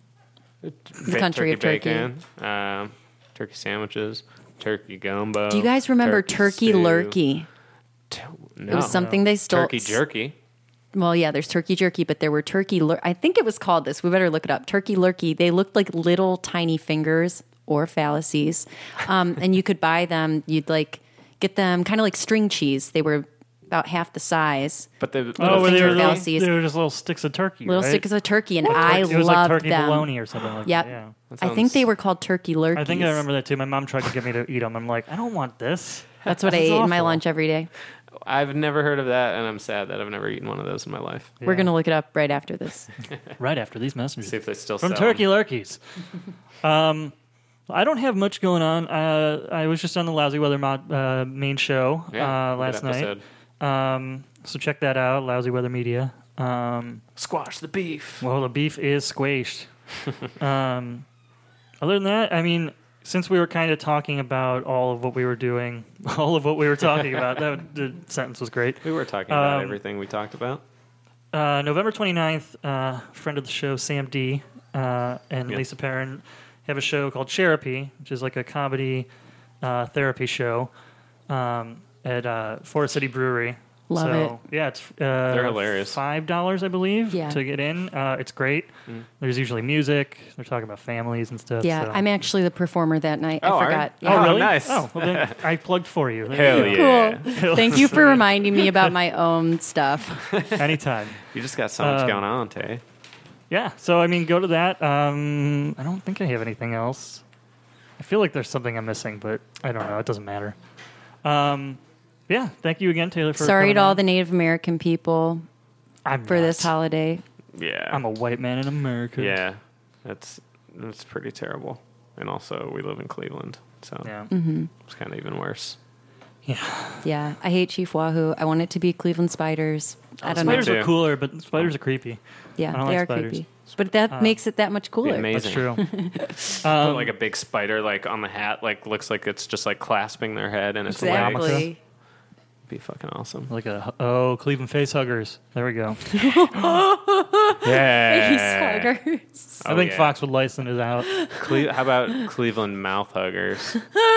The country of turkey. bacon, um, turkey sandwiches, turkey gumbo. Do you guys remember turkey, stew. lurkey? T- It No. was something they stole. Turkey jerky. Well, yeah, there's turkey jerky, but there were turkey. Lur- I think it was called this. We better look it up. Turkey lurkey. They looked like little tiny fingers or fallacies, um, and you could buy them. You'd like get them kind of like string cheese. They were about half the size. But the Oh, little where they finger were, little, fallacies. they were just little sticks of turkey, Little right? sticks of turkey, and I it was loved like turkey them. bologna or something like Yep. that. Yeah. That I think they sounds- were called turkey lurkeys. I think I remember that too. My mom tried to get me to eat them. I'm like, I don't want this. That's what I This ate is in my awful. lunch every day. I've never heard of that, and I'm sad that I've never eaten one of those in my life. We're Yeah. gonna look it up right after this. Right after these messages. See if they still From sell Turkey them. Lurkeys. um, I don't have much going on. Uh, I was just on the Lousy Weather mod, uh, main show Yeah, uh, good last night. episode. Um, so check that out, Lousy Weather Media. Um, Squash the beef. well, the beef is squashed. um, other than that, I mean, since we were kind of talking about all of what we were doing, all of what we were talking about, that the sentence was great. We were talking about Um, everything we talked about. Uh, November twenty-ninth, uh, friend of the show, Sam D, uh, and Yeah. Lisa Perrin have a show called Therapy, which is like a comedy uh, therapy show um, at uh, Forest City Brewery. Love so, Yeah, it's uh, They're hilarious. five dollars, I believe, Yeah. to get in. Uh, it's great. Mm. There's usually music. They're talking about families and stuff. Yeah, so. I'm actually the performer that night. Oh, I are forgot. you? Yeah. Oh, really? nice. Oh, well, then I plugged for you. There Hell you yeah. Cool. Thank you for reminding me about my own stuff. go. Anytime. You just got so much Um, going on, Tay. Yeah, so I mean, go to that. Um, I don't think I have anything else. I feel like there's something I'm missing, but I don't know. It doesn't matter. Um, yeah, thank you again, Taylor. For Sorry coming to all on. the Native American people I'm for not. this holiday. Yeah. I'm a white man in America. Yeah. That's that's pretty terrible. And also, we live in Cleveland, so Yeah. Mm-hmm. it's kind of even worse. Yeah, I hate Chief Wahoo. I want it to be Cleveland Spiders. I don't know. Spiders too. are cooler, but spiders are creepy. Yeah, I don't they like are spiders. creepy. But that makes it that much cooler. amazing. That's true. Put like a big spider like on the hat, like looks like it's just like clasping their head and its legs. Exactly. Be fucking awesome. like a oh, Cleveland face huggers. There we go. Yeah. Face huggers. I Oh, think yeah. Fox would license it out. Cle- how about Cleveland mouth huggers?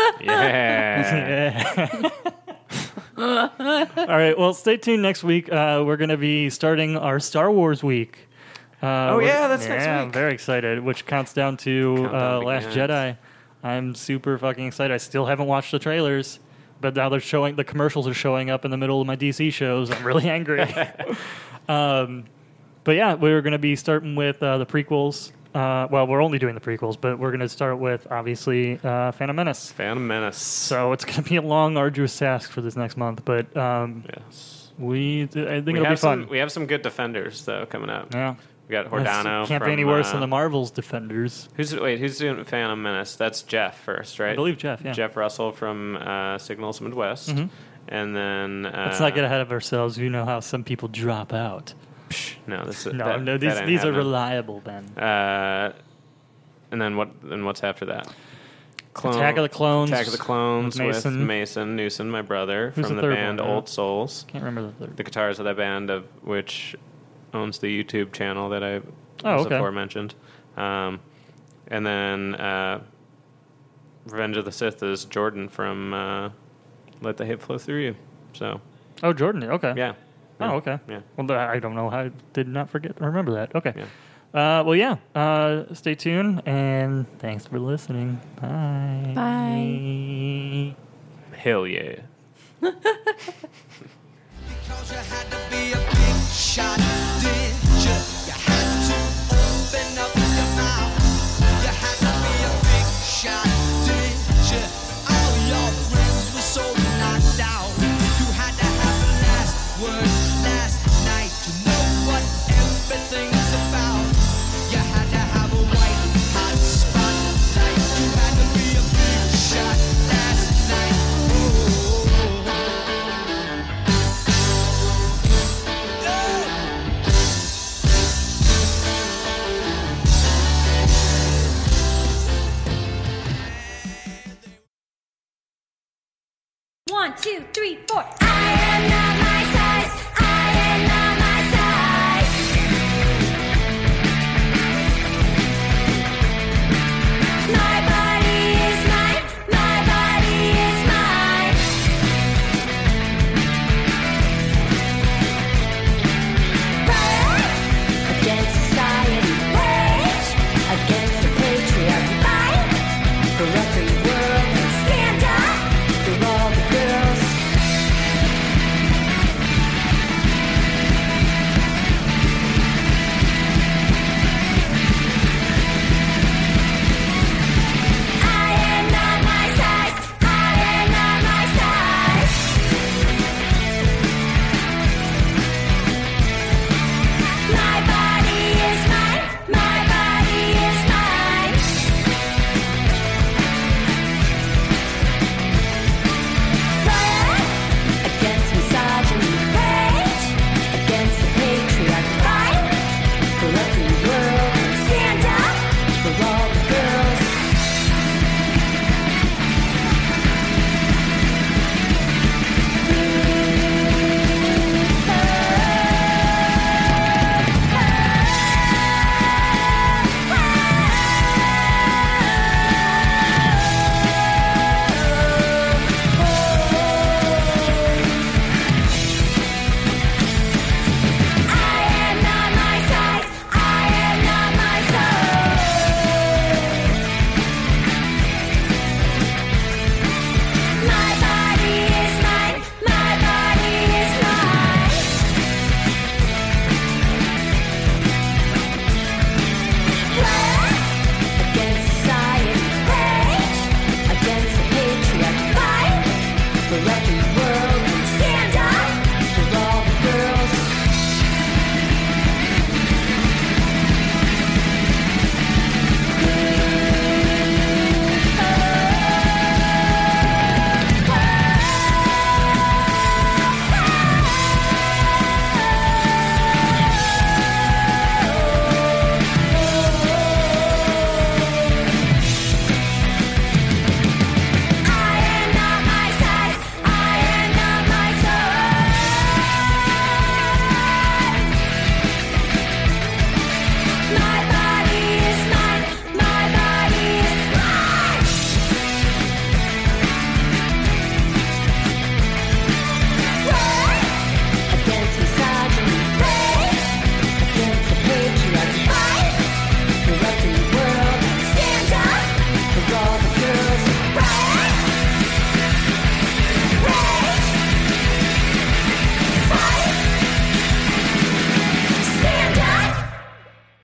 Yeah. Yeah. All right. Well, stay tuned next week. Uh, we're going to be starting our Star Wars week. Uh, Oh, we're- yeah, that's next yeah, week. I'm very excited, which counts down to Countdown uh, Last begins. Jedi. I'm super fucking excited. I still haven't watched the trailers, but now they're showing the commercials are showing up in the middle of my D C shows. I'm really angry. um, but yeah, we're going to be starting with uh, the prequels. Uh, well, we're only doing the prequels, but we're going to start with obviously uh, Phantom Menace. Phantom Menace. So it's going to be a long, arduous task for this next month, but um, yes. we I think We it'll be have, fun. some, we have some good defenders, though, coming up. yeah. We got That's- Hordano. Can't from, be any worse uh, than the Marvel's Defenders. Who's Wait, who's doing Phantom Menace? That's Jeff first, right? I believe Jeff, yeah. Jeff Russell from uh, Signals Midwest. Mhm. And then... Uh, Let's not get ahead of ourselves. You know how some people drop out. No, this is, No, that, no, these, that ain't these are happening. reliable, Ben. Uh, and then what? And what's after that? Clone, Attack of the Clones Attack of the Clones with with Mason. Mason, Newson, my brother, Who's from the the, third band one? Old Souls. Can't remember the third. The guitars of that band, of which owns the YouTube channel that I Oh, was okay. aforementioned. Um, and then uh, Revenge of the Sith is Jordan from uh, Let the Hate Flow Through You. So, Oh, Jordan. Okay. yeah. Oh, okay. Yeah. Well, th- I don't know how I did not forget remember that. Okay. Yeah. Uh, well, yeah. Uh, stay tuned, and thanks for listening. Bye. Bye. Hell yeah. Because you had to be a big shot, did you? You had to open up your mouth. You had to be a big shot, did you? two, three, four. I am not